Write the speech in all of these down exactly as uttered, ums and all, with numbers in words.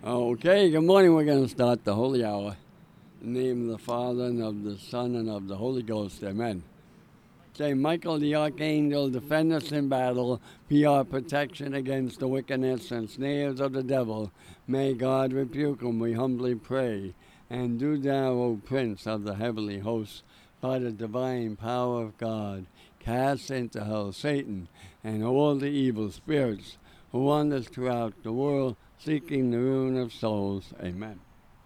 Okay, good morning. We're going to start the Holy Hour. In the name of the Father, and of the Son, and of the Holy Ghost. Amen. Saint Michael the Archangel, defend us in battle, be our protection against the wickedness and snares of the devil. May God rebuke him, we humbly pray. And do thou, O Prince of the heavenly hosts, by the divine power of God, cast into hell Satan and all the evil spirits who wander throughout the world, seeking the ruin of souls. Amen.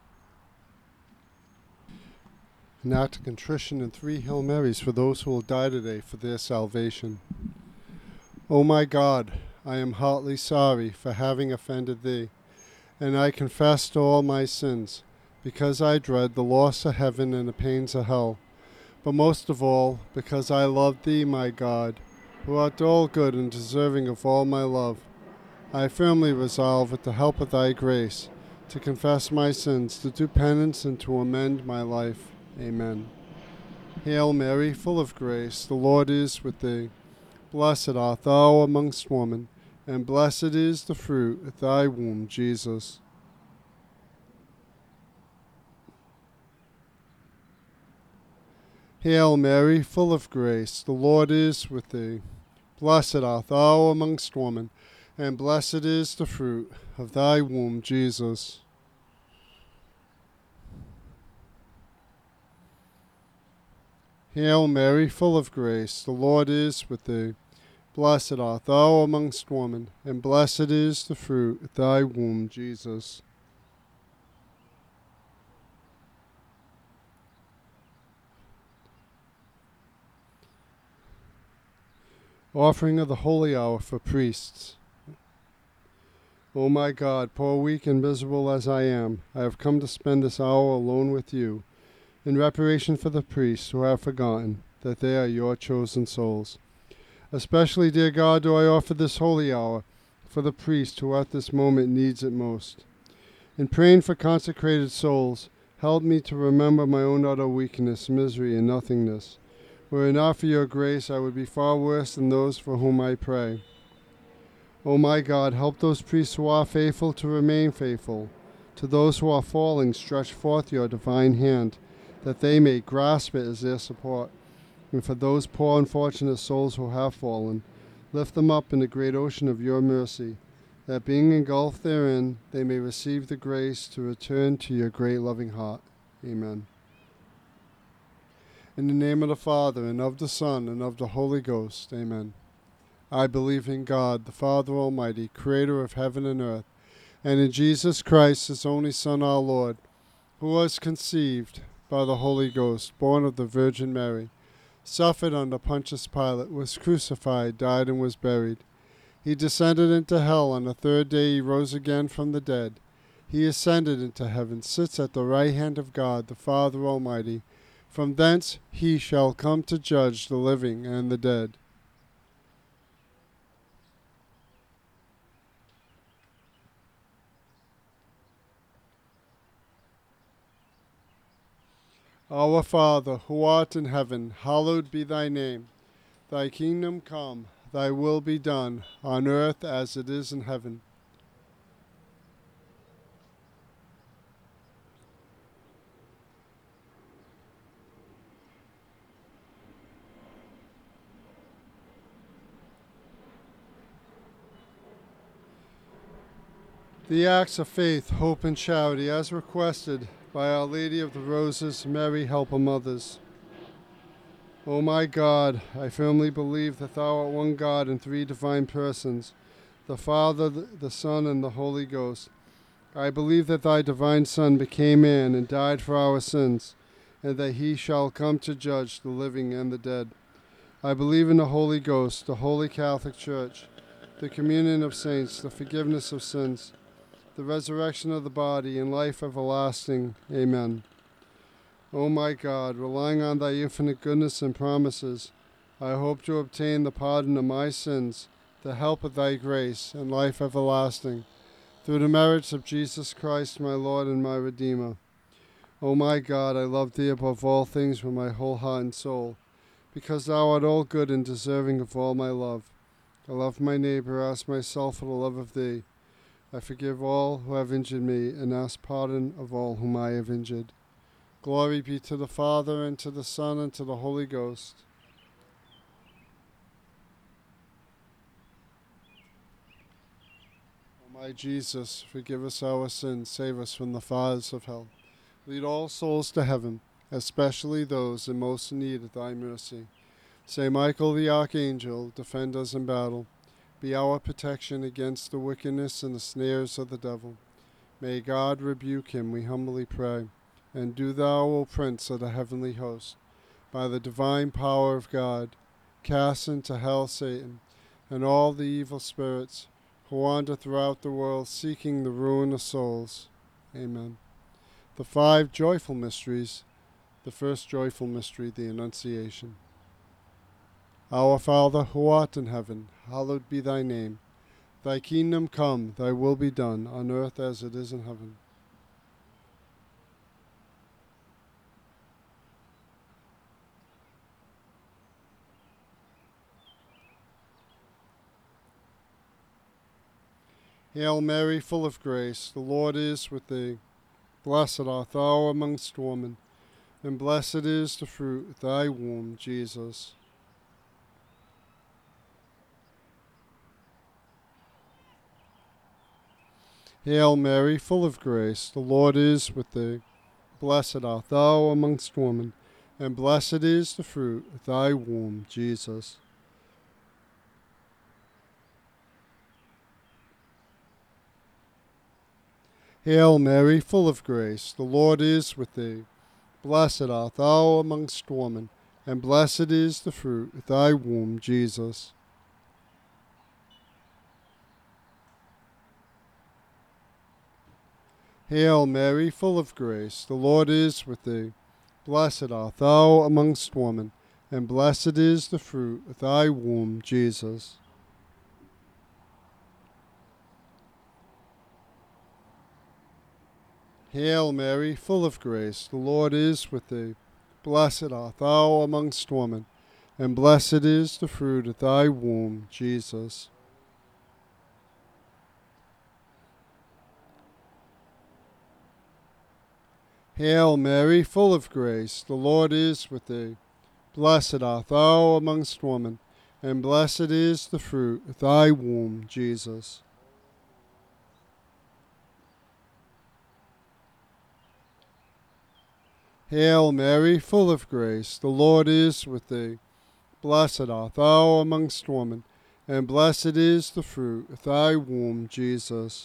An act of contrition and three Hail Marys for those who will die today for their salvation. O my God, I am heartily sorry for having offended thee, and I confess all my sins, because I dread the loss of heaven and the pains of hell, but most of all, because I love thee, my God, who art all good and deserving of all my love. I firmly resolve, with the help of thy grace, to confess my sins, to do penance, and to amend my life. Amen. Hail Mary, full of grace, the Lord is with thee. Blessed art thou amongst women, and blessed is the fruit of thy womb, Jesus. Hail Mary, full of grace, the Lord is with thee. Blessed art thou amongst women, and blessed is the fruit of thy womb, Jesus. Hail Mary, full of grace, the Lord is with thee. Blessed art thou amongst women, and blessed is the fruit of thy womb, Jesus. Offering of the Holy Hour for priests. O my God, poor, weak, and miserable as I am, I have come to spend this hour alone with you, in reparation for the priests who have forgotten that they are your chosen souls. Especially, dear God, do I offer this holy hour for the priest who at this moment needs it most. In praying for consecrated souls, help me to remember my own utter weakness, misery, and nothingness. Were it not for your grace, I would be far worse than those for whom I pray. O my God, help those priests who are faithful to remain faithful. To those who are falling, stretch forth your divine hand, that they may grasp it as their support. And for those poor unfortunate souls who have fallen, lift them up in the great ocean of your mercy, that being engulfed therein, they may receive the grace to return to your great loving heart. Amen. In the name of the Father, and of the Son, and of the Holy Ghost. Amen. I believe in God, the Father Almighty, creator of heaven and earth, and in Jesus Christ, his only Son, our Lord, who was conceived by the Holy Ghost, born of the Virgin Mary, suffered under Pontius Pilate, was crucified, died, and was buried. He descended into hell. On the third day he rose again from the dead. He ascended into heaven, sits at the right hand of God, the Father Almighty. From thence he shall come to judge the living and the dead. Our Father, who art in heaven, hallowed be thy name. Thy kingdom come, thy will be done, on earth as it is in heaven. The acts of faith, hope, and charity, as requested by Our Lady of the Roses, Mary, help of mothers. O my God, I firmly believe that thou art one God in three divine persons, the Father, the Son, and the Holy Ghost. I believe that thy divine Son became man and died for our sins, and that he shall come to judge the living and the dead. I believe in the Holy Ghost, the Holy Catholic Church, the communion of saints, the forgiveness of sins, the resurrection of the body, and life everlasting. Amen. O my God, relying on thy infinite goodness and promises, I hope to obtain the pardon of my sins, the help of thy grace, and life everlasting, through the merits of Jesus Christ, my Lord and my Redeemer. O my God, I love thee above all things with my whole heart and soul, because thou art all good and deserving of all my love. I love my neighbor as myself for the love of thee. I forgive all who have injured me, and ask pardon of all whom I have injured. Glory be to the Father, and to the Son, and to the Holy Ghost. O my Jesus, forgive us our sins, save us from the fires of hell. Lead all souls to heaven, especially those in most need of thy mercy. Saint Michael the Archangel, defend us in battle. Be our protection against the wickedness and the snares of the devil. May God rebuke him, we humbly pray. And do thou, O Prince of the heavenly host, by the divine power of God, cast into hell Satan and all the evil spirits who wander throughout the world seeking the ruin of souls. Amen. The five joyful mysteries. The first joyful mystery, the Annunciation. Our Father, who art in heaven, hallowed be thy name. Thy kingdom come, thy will be done, on earth as it is in heaven. Hail Mary, full of grace, the Lord is with thee. Blessed art thou amongst women, and blessed is the fruit of thy womb, Jesus. Hail Mary, full of grace, the Lord is with thee. Blessed art thou amongst women, and blessed is the fruit of thy womb, Jesus. Hail Mary, full of grace, the Lord is with thee. Blessed art thou amongst women, and blessed is the fruit of thy womb, Jesus. Hail Mary, full of grace, the Lord is with thee. Blessed art thou amongst women, and blessed is the fruit of thy womb, Jesus. Hail Mary, full of grace, the Lord is with thee. Blessed art thou amongst women, and blessed is the fruit of thy womb, Jesus. Hail Mary, full of grace, the Lord is with thee. Blessed art thou amongst women, and blessed is the fruit of thy womb, Jesus. Hail Mary, full of grace, the Lord is with thee. Blessed art thou amongst women, and blessed is the fruit of thy womb, Jesus.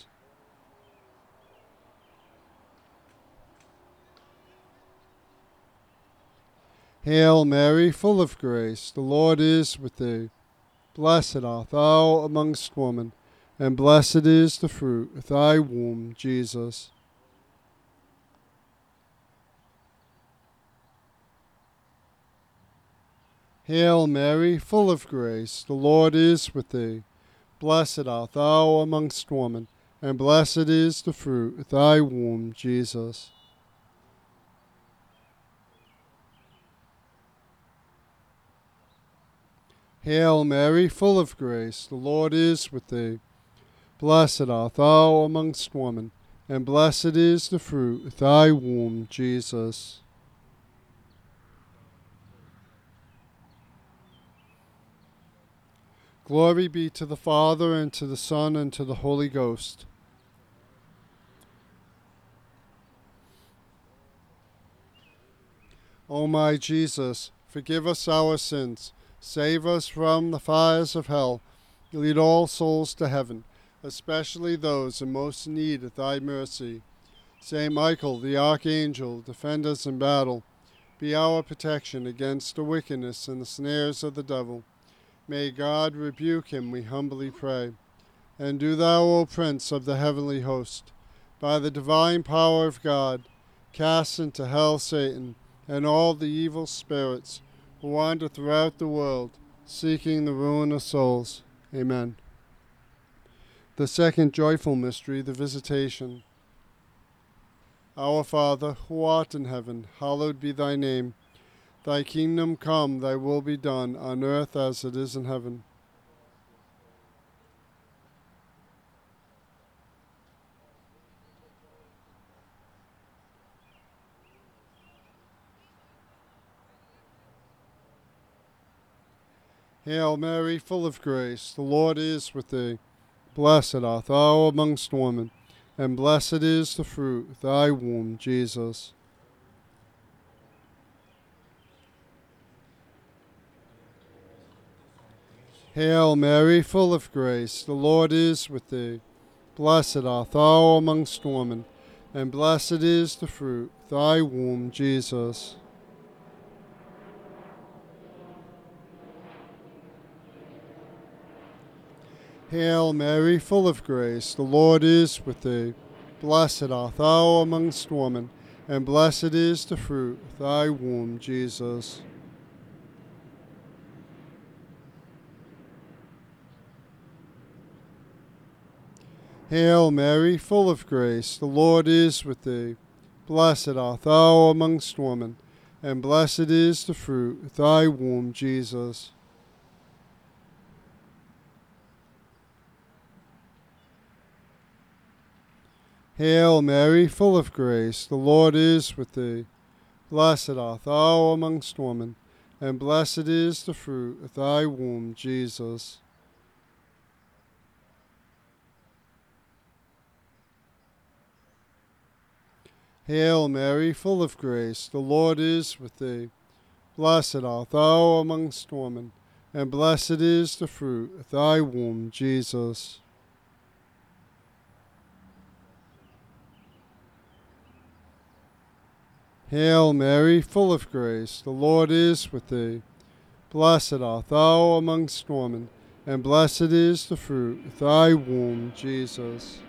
Hail Mary, full of grace, the Lord is with thee. Blessed art thou amongst women, and blessed is the fruit of thy womb, Jesus. Hail Mary, full of grace, the Lord is with thee. Blessed art thou amongst women, and blessed is the fruit of thy womb, Jesus. Hail Mary, full of grace, the Lord is with thee. Blessed art thou amongst women, and blessed is the fruit of thy womb, Jesus. Glory be to the Father, and to the Son, and to the Holy Ghost. O my Jesus, forgive us our sins, save us from the fires of hell, lead all souls to heaven, especially those in most need of thy mercy. Saint Michael the Archangel, defend us in battle. Be our protection against the wickedness and the snares of the devil. May God rebuke him, we humbly pray. And do thou, O Prince of the heavenly host, by the divine power of God, cast into hell Satan and all the evil spirits who wander throughout the world, seeking the ruin of souls. Amen. The second joyful mystery, the Visitation. Our Father, who art in heaven, hallowed be thy name. Thy kingdom come, thy will be done, on earth as it is in heaven. Hail Mary, full of grace, the Lord is with thee. Blessed art thou amongst women, and blessed is the fruit of thy womb, Jesus. Hail Mary, full of grace, the Lord is with thee. Blessed art thou amongst women, and blessed is the fruit of thy womb, Jesus. Hail Mary, full of grace, the Lord is with thee. Blessed art thou amongst women, and blessed is the fruit of thy womb, Jesus. Hail Mary, full of grace, the Lord is with thee. Blessed art thou amongst women, and blessed is the fruit of thy womb, Jesus. Hail Mary, full of grace, the Lord is with thee. Blessed art thou amongst women, and blessed is the fruit of thy womb, Jesus. Hail Mary, full of grace, the Lord is with thee. Blessed art thou amongst women, and blessed is the fruit of thy womb, Jesus. Hail Mary, full of grace, the Lord is with thee. Blessed art thou amongst women, and blessed is the fruit of thy womb, Jesus.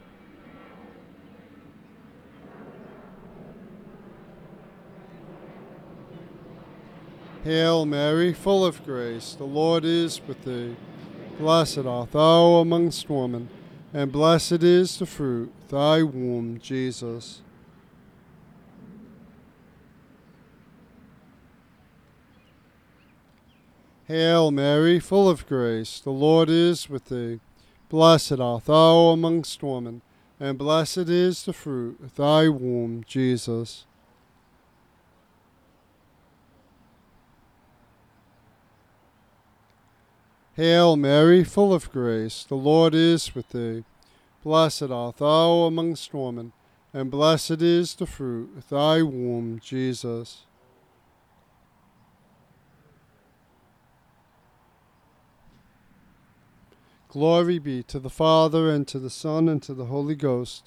Hail Mary, full of grace, the Lord is with thee. Blessed art thou amongst women, and blessed is the fruit of thy womb, Jesus. Hail Mary, full of grace, the Lord is with thee. Blessed art thou amongst women, and blessed is the fruit of thy womb, Jesus. Hail Mary, full of grace, the Lord is with thee. Blessed art thou amongst women, and blessed is the fruit of thy womb, Jesus. Glory be to the Father, and to the Son, and to the Holy Ghost.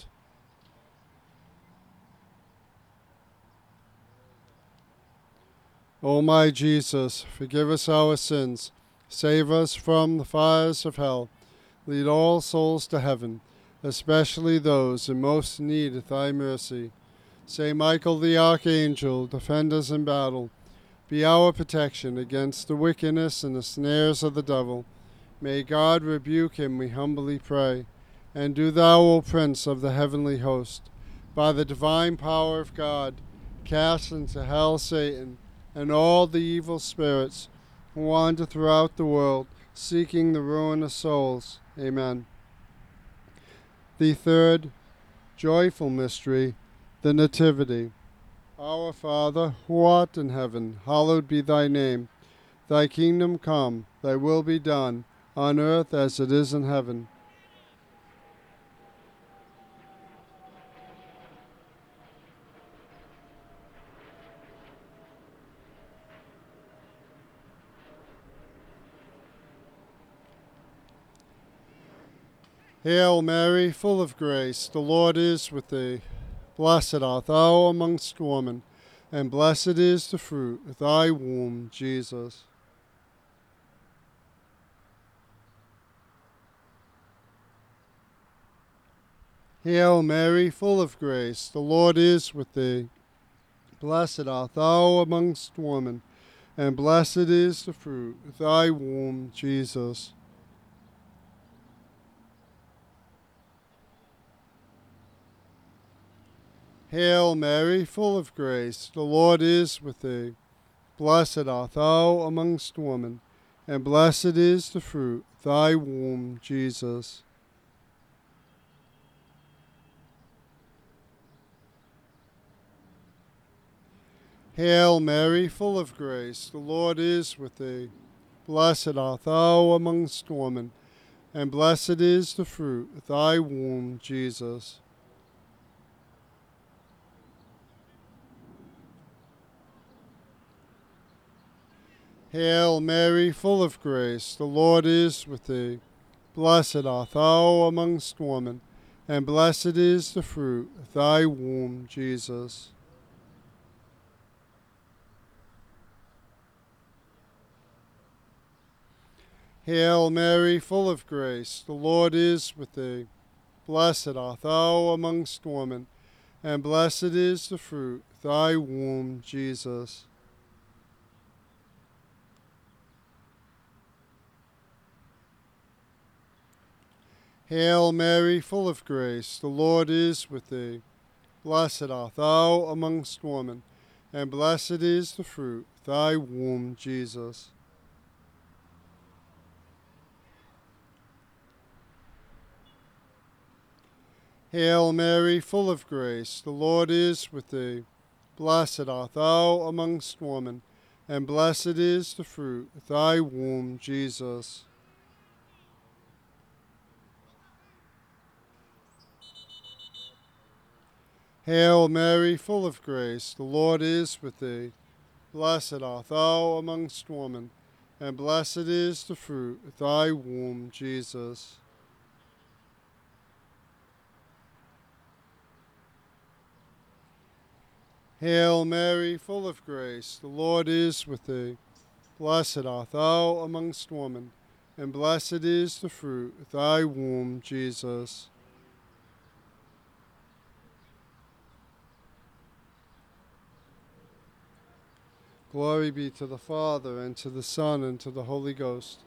O my Jesus, forgive us our sins, save us from the fires of hell, lead all souls to heaven, especially those in most need of thy mercy. Saint Michael the Archangel, defend us in battle. Be our protection against the wickedness and the snares of the devil. May God rebuke him, we humbly pray. And do thou, O Prince of the heavenly host, by the divine power of God, cast into hell Satan and all the evil spirits who wander throughout the world, seeking the ruin of souls. Amen. The third joyful mystery, the Nativity. Our Father, who art in heaven, hallowed be thy name. Thy kingdom come, thy will be done, on earth as it is in heaven. Hail Mary, full of grace, the Lord is with thee. Blessed art thou amongst women, and blessed is the fruit of thy womb, Jesus. Hail Mary, full of grace, the Lord is with thee. Blessed art thou amongst women, and blessed is the fruit of thy womb, Jesus. Hail Mary, full of grace, the Lord is with thee. Blessed art thou amongst women, and blessed is the fruit of thy womb, Jesus. Hail Mary, full of grace, the Lord is with thee. Blessed art thou amongst women, and blessed is the fruit of thy womb, Jesus. Hail Mary, full of grace, the Lord is with thee. Blessed art thou amongst women, and blessed is the fruit of thy womb, Jesus. Hail Mary, full of grace, the Lord is with thee. Blessed art thou amongst women, and blessed is the fruit of thy womb, Jesus. Hail Mary, full of grace, the Lord is with thee. Blessed art thou amongst women, and blessed is the fruit of thy womb, Jesus. Hail Mary, full of grace, the Lord is with thee. Blessed art thou amongst women, and blessed is the fruit of thy womb, Jesus. Hail Mary, full of grace, the Lord is with thee. Blessed art thou amongst women, and blessed is the fruit of thy womb, Jesus. Hail Mary, full of grace, the Lord is with thee. Blessed art thou amongst women, and blessed is the fruit of thy womb, Jesus. Glory be to the Father, and to the Son, and to the Holy Ghost.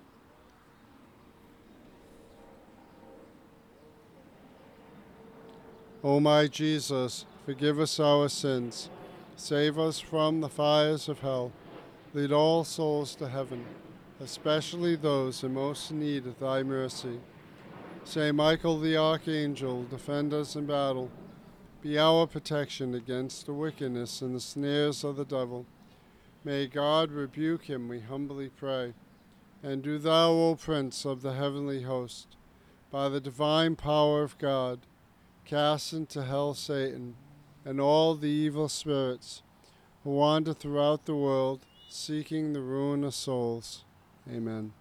O my Jesus, forgive us our sins, save us from the fires of hell, lead all souls to heaven, especially those in most need of thy mercy. Saint Michael the Archangel, defend us in battle. Be our protection against the wickedness and the snares of the devil. May God rebuke him, we humbly pray. And do thou, O Prince of the heavenly host, by the divine power of God, cast into hell Satan and all the evil spirits who wander throughout the world, seeking the ruin of souls. Amen.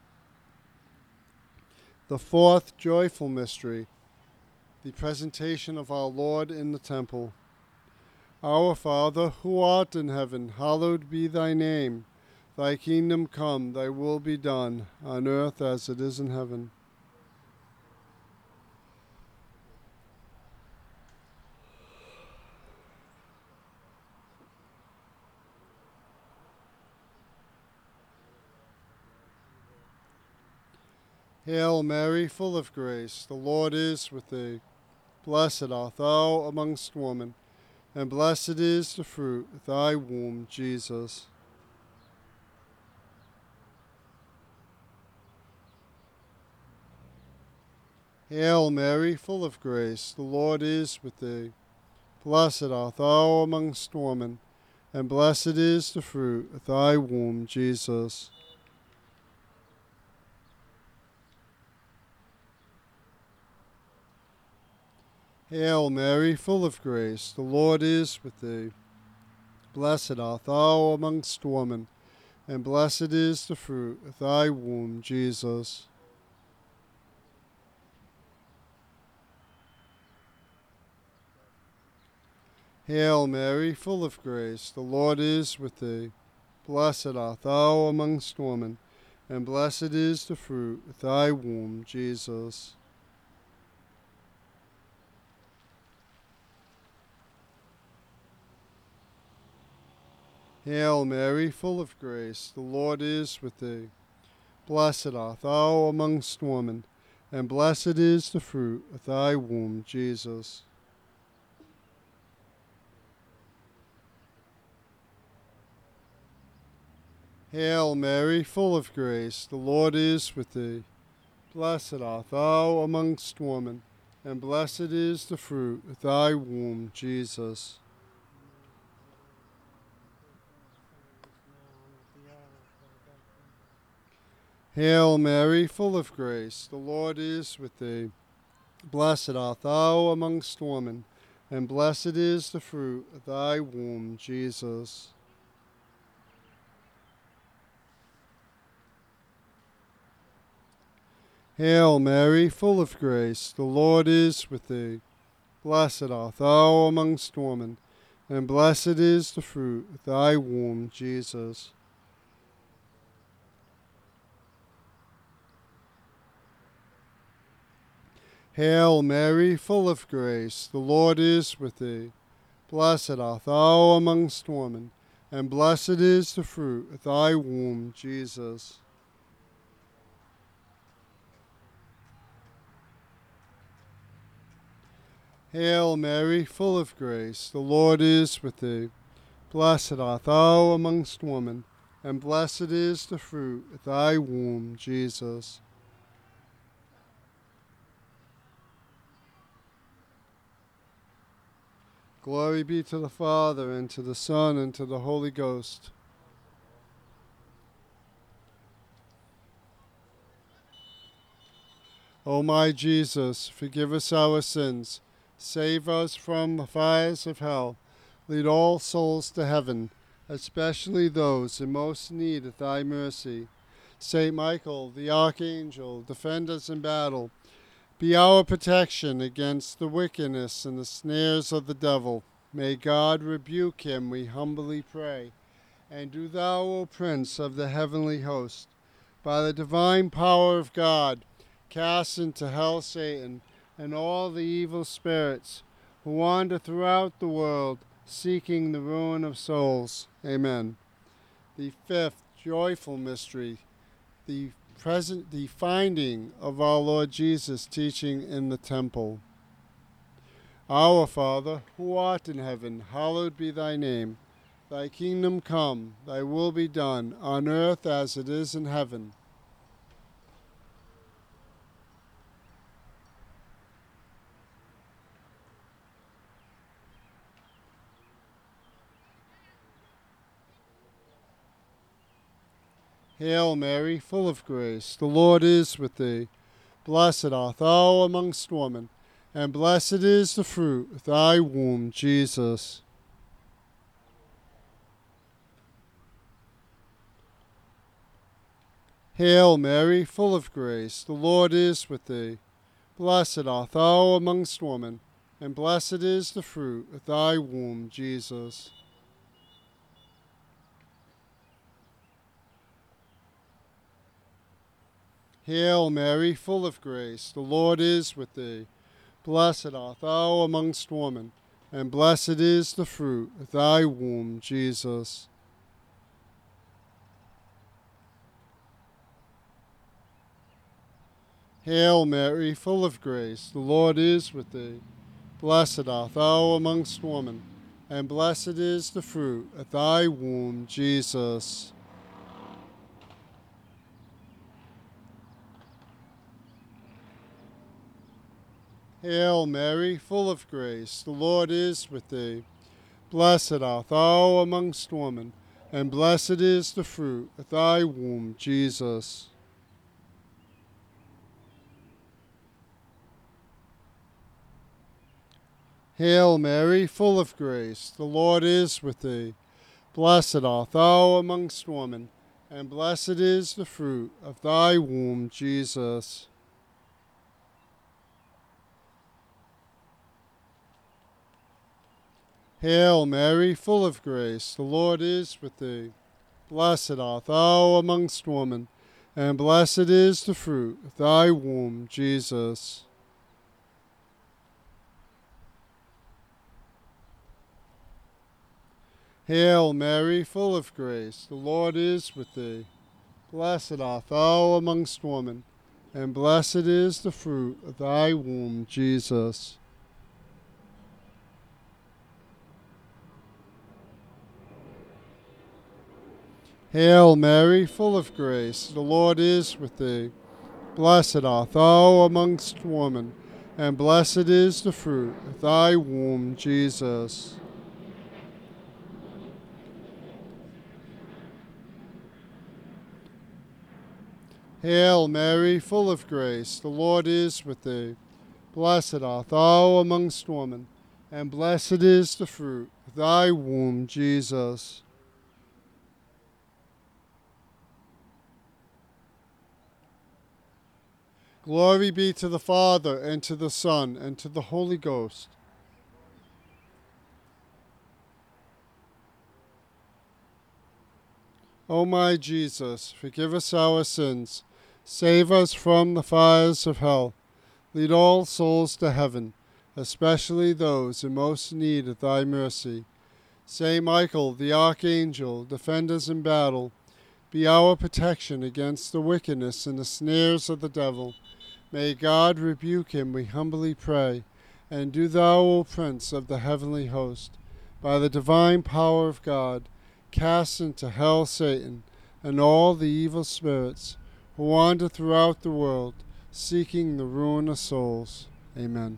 The fourth joyful mystery, the presentation of our Lord in the temple. Our Father, who art in heaven, hallowed be thy name. Thy kingdom come, thy will be done, on earth as it is in heaven. Hail Mary, full of grace, the Lord is with thee. Blessed art thou amongst women, and blessed is the fruit of thy womb, Jesus. Hail Mary, full of grace, the Lord is with thee. Blessed art thou amongst women, and blessed is the fruit of thy womb, Jesus. Hail Mary, full of grace, the Lord is with thee. Blessed art thou amongst women, and blessed is the fruit of thy womb, Jesus. Hail Mary, full of grace, the Lord is with thee. Blessed art thou amongst women, and blessed is the fruit of thy womb, Jesus. Hail Mary, full of grace, the Lord is with thee. Blessed art thou amongst women, and blessed is the fruit of thy womb, Jesus. Hail Mary, full of grace, the Lord is with thee. Blessed art thou amongst women, and blessed is the fruit of thy womb, Jesus. Hail Mary, full of grace, the Lord is with thee. Blessed art thou amongst women, and blessed is the fruit of thy womb, Jesus. Hail Mary, full of grace, the Lord is with thee. Blessed art thou amongst women, and blessed is the fruit of thy womb, Jesus. Hail Mary, full of grace, the Lord is with thee. Blessed art thou amongst women, and blessed is the fruit of thy womb, Jesus. Hail Mary, full of grace, the Lord is with thee. Blessed art thou amongst women, and blessed is the fruit of thy womb, Jesus. Glory be to the Father, and to the Son, and to the Holy Ghost. O my Jesus, forgive us our sins, save us from the fires of hell, lead all souls to heaven, especially those in most need of thy mercy. Saint Michael, the Archangel, defend us in battle. Be our protection against the wickedness and the snares of the devil. May God rebuke him, we humbly pray. And do thou, O Prince of the heavenly host, by the divine power of God, cast into hell Satan and all the evil spirits who wander throughout the world, seeking the ruin of souls. Amen. The fifth joyful mystery, the present the finding of our Lord Jesus teaching in the temple. Our Father, who art in heaven, hallowed be thy name. Thy kingdom come, thy will be done, on earth as it is in heaven. Hail Mary, full of grace, the Lord is with thee. Blessed art thou amongst women, and blessed is the fruit of thy womb, Jesus. Hail Mary, full of grace, the Lord is with thee. Blessed art thou amongst women, and blessed is the fruit of thy womb, Jesus. Hail Mary, full of grace, the Lord is with thee. Blessed art thou amongst women, and blessed is the fruit of thy womb, Jesus. Hail Mary, full of grace, the Lord is with thee. Blessed art thou amongst women, and blessed is the fruit of thy womb, Jesus. Hail Mary, full of grace, the Lord is with thee. Blessed art thou amongst women, and blessed is the fruit of thy womb, Jesus. Hail Mary, full of grace, the Lord is with thee. Blessed art thou amongst women, and blessed is the fruit of thy womb, Jesus. Hail Mary, full of grace, the Lord is with thee. Blessed art thou amongst women, and blessed is the fruit of thy womb, Jesus. Hail Mary, full of grace, the Lord is with thee. Blessed art thou amongst women, and blessed is the fruit of thy womb, Jesus. Hail Mary, full of grace, the Lord is with thee. Blessed art thou amongst women, and blessed is the fruit of thy womb, Jesus. Hail Mary, full of grace, the Lord is with thee. Blessed art thou amongst women, and blessed is the fruit of thy womb, Jesus. Glory be to the Father, and to the Son, and to the Holy Ghost. O my Jesus, forgive us our sins, save us from the fires of hell, lead all souls to heaven, especially those in most need of thy mercy. Saint Michael, the Archangel, defend us in battle, be our protection against the wickedness and the snares of the devil. May God rebuke him, we humbly pray. And do thou, O Prince of the heavenly host, by the divine power of God, cast into hell Satan and all the evil spirits who wander throughout the world, seeking the ruin of souls. Amen.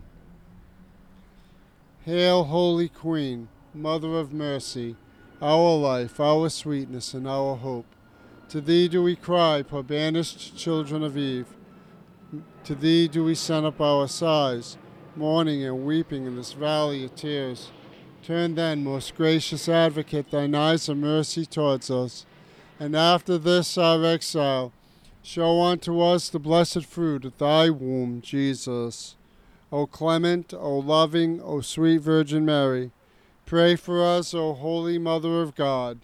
Hail, Holy Queen, Mother of Mercy, our life, our sweetness, and our hope. To thee do we cry, poor banished children of Eve. To thee do we send up our sighs, mourning and weeping in this valley of tears. Turn then, most gracious Advocate, thine eyes of mercy towards us, and after this our exile, show unto us the blessed fruit of thy womb, Jesus. O clement, O loving, O sweet Virgin Mary, pray for us, O Holy Mother of God.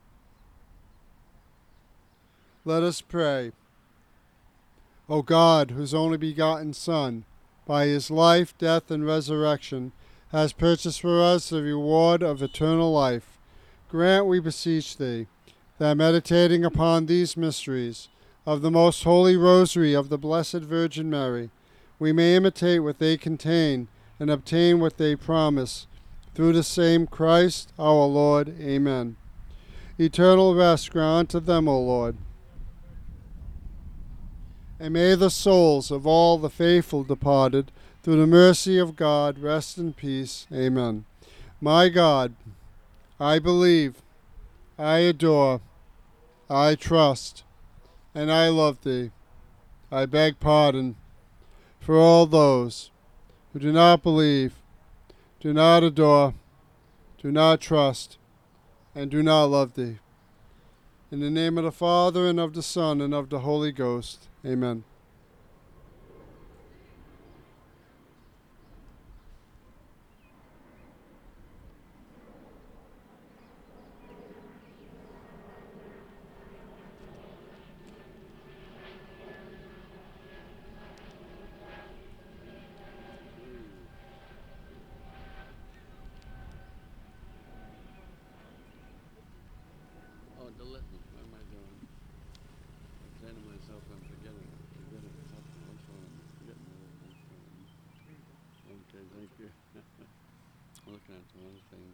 Let us pray. O God, whose only begotten Son, by his life, death, and resurrection, has purchased for us the reward of eternal life, grant, we beseech thee, that meditating upon these mysteries of the most holy rosary of the Blessed Virgin Mary, we may imitate what they contain and obtain what they promise. Through the same Christ our Lord. Amen. Eternal rest grant to them, O Lord. And may the souls of all the faithful departed, through the mercy of God, rest in peace. Amen. My God, I believe, I adore, I trust, and I love thee. I beg pardon for all those who do not believe, do not adore, do not trust, and do not love thee. In the name of the Father, and of the Son, and of the Holy Ghost. Amen. Oh, the litany. What am I doing? I'm saying to myself, I'm forgetting. Forgetting something. Which one am I forgetting? Which one? Okay, thank you. I'm looking at some other things.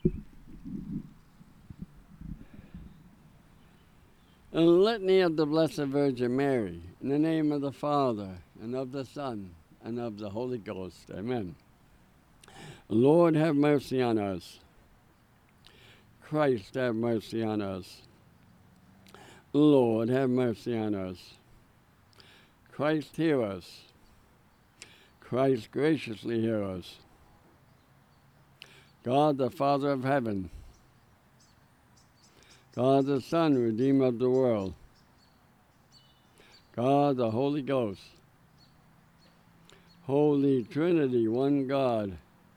A litany of the Blessed Virgin Mary, in the name of the Father, and of the Son, and of the Holy Ghost. Amen. Lord, have mercy on us. Christ, have mercy on us. Lord, have mercy on us. Christ, hear us. Christ, graciously hear us. God, the Father of heaven. God, the Son, Redeemer of the world. God, the Holy Ghost. Holy Trinity, one God.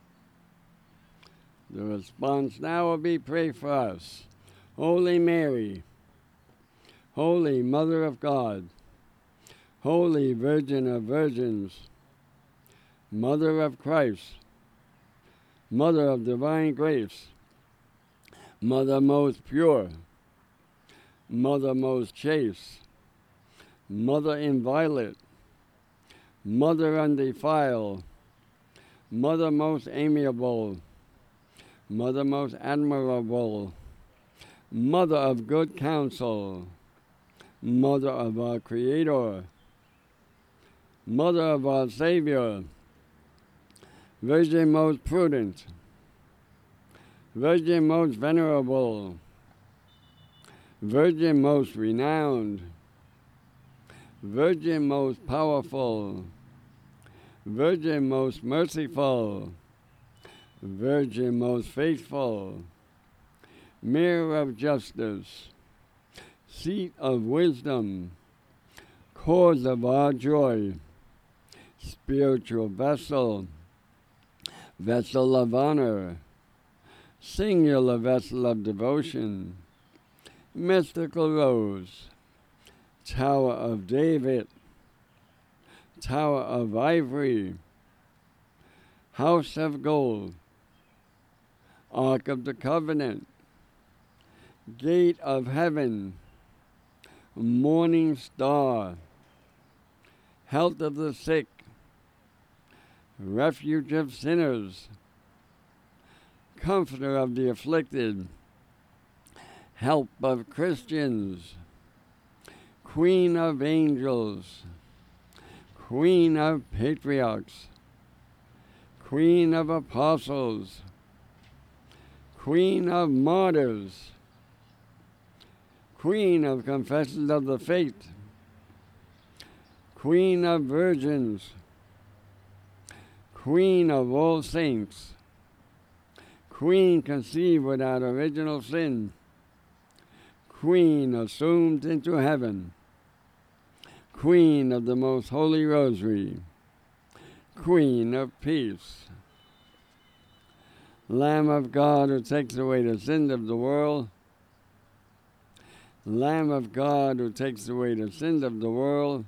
The response now will be, pray for us. Holy Mary, Holy Mother of God, Holy Virgin of Virgins, Mother of Christ, Mother of divine grace, Mother most pure, Mother most chaste, Mother inviolate, Mother undefiled, Mother most amiable, Mother most admirable, Mother of good counsel, Mother of our Creator, Mother of our Savior, Virgin most prudent, Virgin most venerable, Virgin most renowned, Virgin most powerful, Virgin most merciful, Virgin most faithful, Mirror of justice, Seat of wisdom, Cause of our joy, Spiritual vessel, Vessel of honor, Singular vessel of devotion, Mystical rose, Tower of David, Tower of ivory, House of gold, Ark of the covenant, Gate of heaven, Morning star, Health of the sick, Refuge of sinners, Comforter of the afflicted, Help of Christians, Queen of angels, Queen of patriarchs, Queen of apostles, Queen of martyrs, Queen of confessors of the faith, Queen of virgins, Queen of all saints, Queen conceived without original sin, Queen assumed into heaven, Queen of the most holy rosary, Queen of peace, Lamb of God who takes away the sins of the world, Lamb of God who takes away the sins of the world,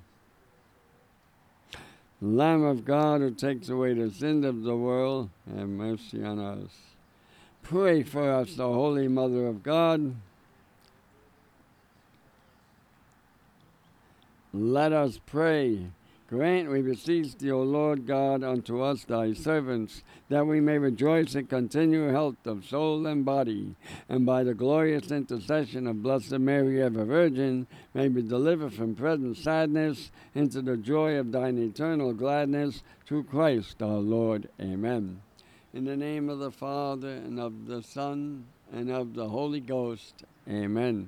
Lamb of God who takes away the sins of the world, have mercy on us. Pray for us, the Holy Mother of God. Let us pray. Grant, we beseech thee, O Lord God, unto us thy servants, that we may rejoice in continual health of soul and body, and by the glorious intercession of Blessed Mary, ever Virgin, may be delivered from present sadness into the joy of thine eternal gladness, through Christ our Lord. Amen. In the name of the Father, and of the Son, and of the Holy Ghost. Amen.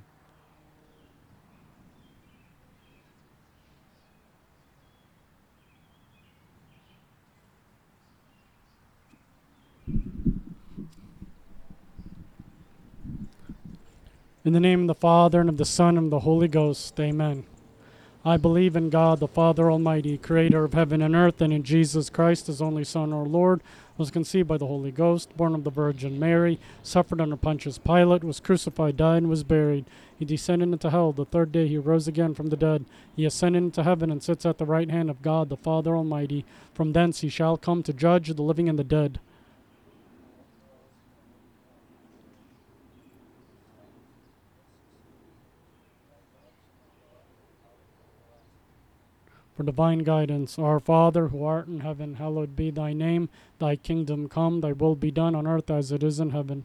In the name of the Father, and of the Son, and of the Holy Ghost. Amen. I believe in God, the Father Almighty, creator of heaven and earth, and in Jesus Christ, his only Son, our Lord, was conceived by the Holy Ghost, born of the Virgin Mary, suffered under Pontius Pilate, was crucified, died, and was buried. He descended into hell. The third day he rose again from the dead. He ascended into heaven and sits at the right hand of God, the Father Almighty. From thence he shall come to judge the living and the dead. For divine guidance, our Father, who art in heaven, hallowed be thy name. Thy kingdom come, thy will be done on earth as it is in heaven.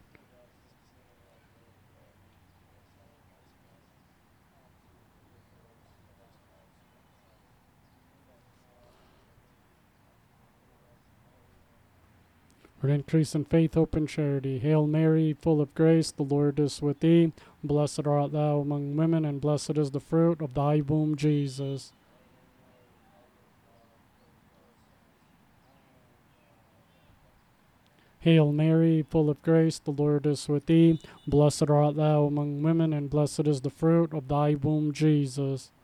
For increase in faith, hope, and charity. Hail Mary, full of grace, the Lord is with thee. Blessed art thou among women, and blessed is the fruit of thy womb, Jesus. Hail Mary, full of grace, the Lord is with thee. Blessed art thou among women, and blessed is the fruit of thy womb, Jesus.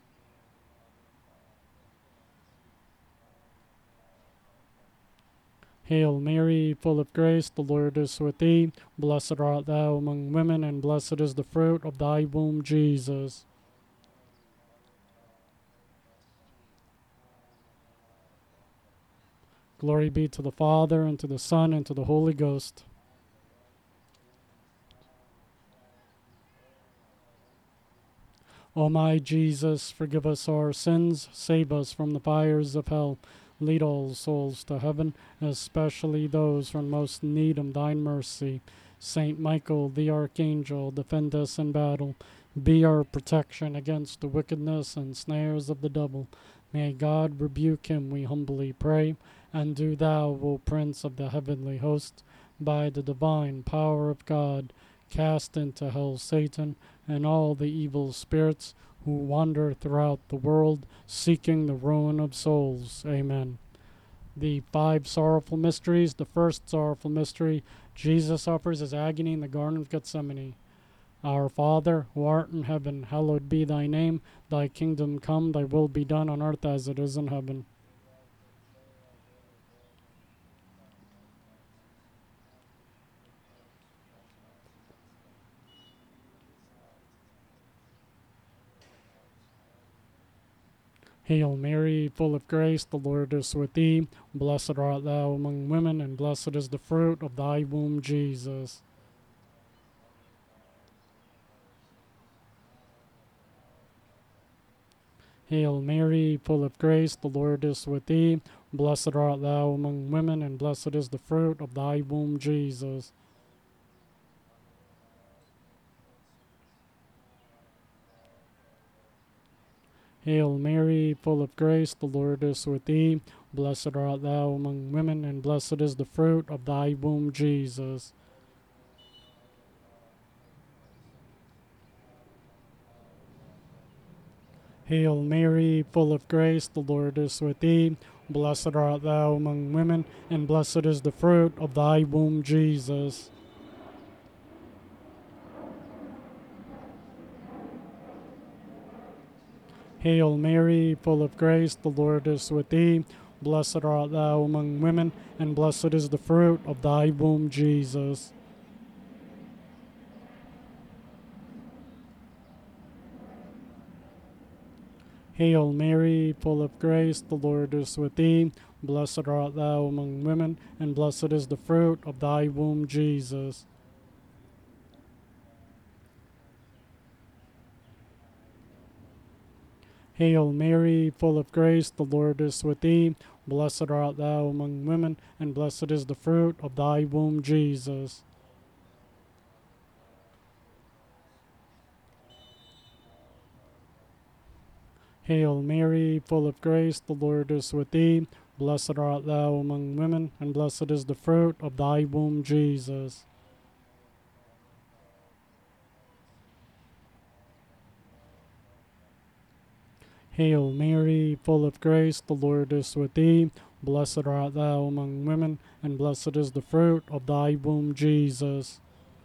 Hail Mary, full of grace, the Lord is with thee. Blessed art thou among women, and blessed is the fruit of thy womb, Jesus. Glory be to the Father, and to the Son, and to the Holy Ghost. O my Jesus, forgive us our sins, save us from the fires of hell. Lead all souls to heaven, especially those who are in most need of thine mercy. Saint Michael, the Archangel, defend us in battle. Be our protection against the wickedness and snares of the devil. May God rebuke him, we humbly pray. And do thou, O Prince of the heavenly host, by the divine power of God, cast into hell Satan and all the evil spirits who wander throughout the world, seeking the ruin of souls. Amen. The five sorrowful mysteries. The first sorrowful mystery, Jesus suffers his agony in the Garden of Gethsemane. Our Father, who art in heaven, hallowed be thy name. Thy kingdom come, thy will be done on earth as it is in heaven. Hail Mary, full of grace, the Lord is with thee. Blessed art thou among women, and blessed is the fruit of thy womb, Jesus. Hail Mary, full of grace, the Lord is with thee. Blessed art thou among women, and blessed is the fruit of thy womb, Jesus. Hail Mary, full of grace, the Lord is with thee. Blessed art thou among women, and blessed is the fruit of thy womb, Jesus. Hail Mary, full of grace, the Lord is with thee. Blessed art thou among women, and blessed is the fruit of thy womb, Jesus. Hail Mary, full of grace, the Lord is with thee. Blessed art thou among women, and blessed is the fruit of thy womb, Jesus. Hail Mary, full of grace, the Lord is with thee. Blessed art thou among women, and blessed is the fruit of thy womb, Jesus. Hail Mary, full of grace, the Lord is with thee. Blessed art thou among women, and blessed is the fruit of thy womb, Jesus. Hail Mary, full of grace, the Lord is with thee. Blessed art thou among women, and blessed is the fruit of thy womb, Jesus. Hail Mary, full of grace, the Lord is with thee. Blessed art thou among women, and blessed is the fruit of thy womb, Jesus.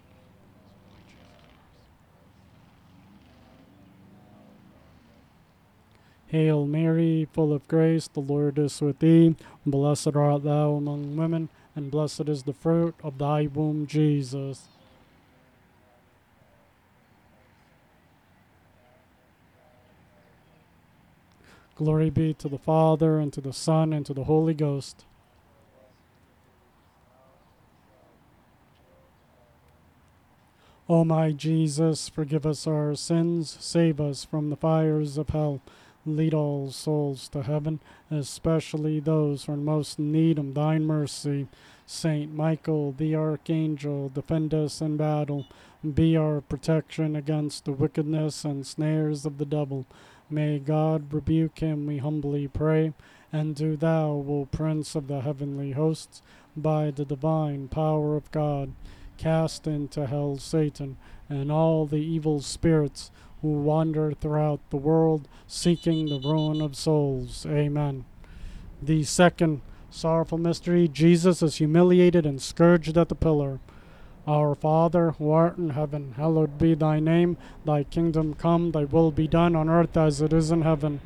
Hail Mary, full of grace, the Lord is with thee. Blessed art thou among women, and blessed is the fruit of thy womb, Jesus. Glory be to the Father, and to the Son, and to the Holy Ghost. O my Jesus, forgive us our sins, save us from the fires of hell. Lead all souls to heaven, especially those who are most in need of thine mercy. Saint Michael, the Archangel, defend us in battle. Be our protection against the wickedness and snares of the devil. May God rebuke him, we humbly pray. And do thou, O Prince of the heavenly hosts, by the divine power of God, cast into hell Satan and all the evil spirits who wander throughout the world, seeking the ruin of souls. Amen. The second sorrowful mystery, Jesus is humiliated and scourged at the pillar. Our Father, who art in heaven, hallowed be thy name. Thy kingdom come, thy will be done on earth as it is in heaven.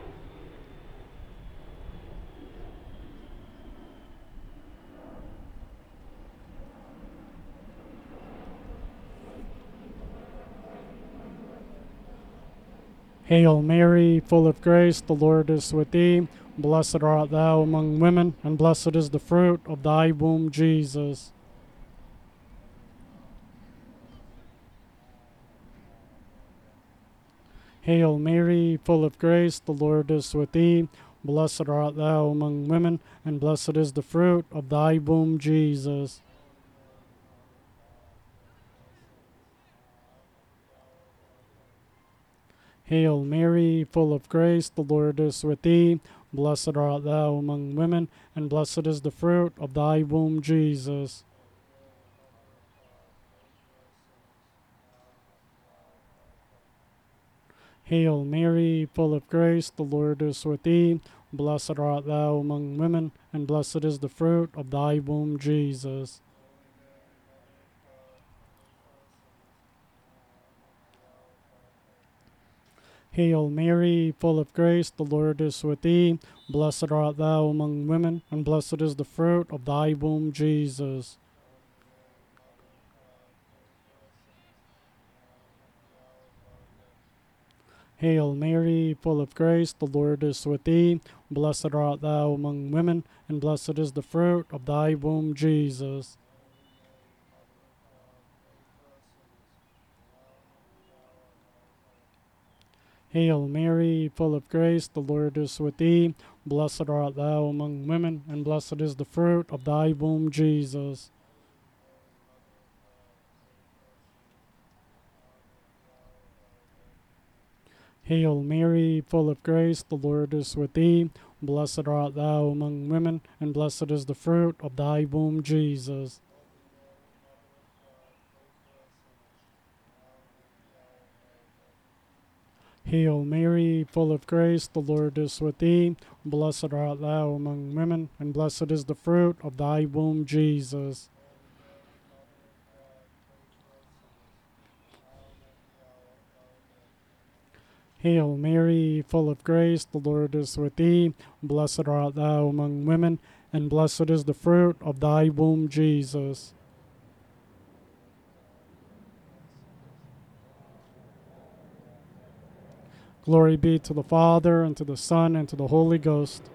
Hail Mary, full of grace, the Lord is with thee. Blessed art thou among women, and blessed is the fruit of thy womb, Jesus. Hail Mary, full of grace, the Lord is with thee. Blessed art thou among women, and blessed is the fruit of thy womb, Jesus. Hail Mary, full of grace, the Lord is with thee. Blessed art thou among women, and blessed is the fruit of thy womb, Jesus. Hail Mary, full of grace, the Lord is with thee. Blessed art thou among women, and blessed is the fruit of thy womb, Jesus. Hail Mary, full of grace, the Lord is with thee. Blessed art thou among women, and blessed is the fruit of thy womb, Jesus. Hail Mary, full of grace, the Lord is with thee. Blessed art thou among women, and blessed is the fruit of thy womb, Jesus. Hail Mary, full of grace, the Lord is with thee. Blessed art thou among women, and blessed is the fruit of thy womb, Jesus. Hail Mary, full of grace, the Lord is with thee. Blessed art thou among women, and blessed is the fruit of thy womb, Jesus. Hail Mary, full of grace, the Lord is with thee. Blessed art thou among women, and blessed is the fruit of thy womb, Jesus. Hail Mary, full of grace, the Lord is with thee. Blessed art thou among women, and blessed is the fruit of thy womb, Jesus. Glory be to the Father, and to the Son, and to the Holy Ghost.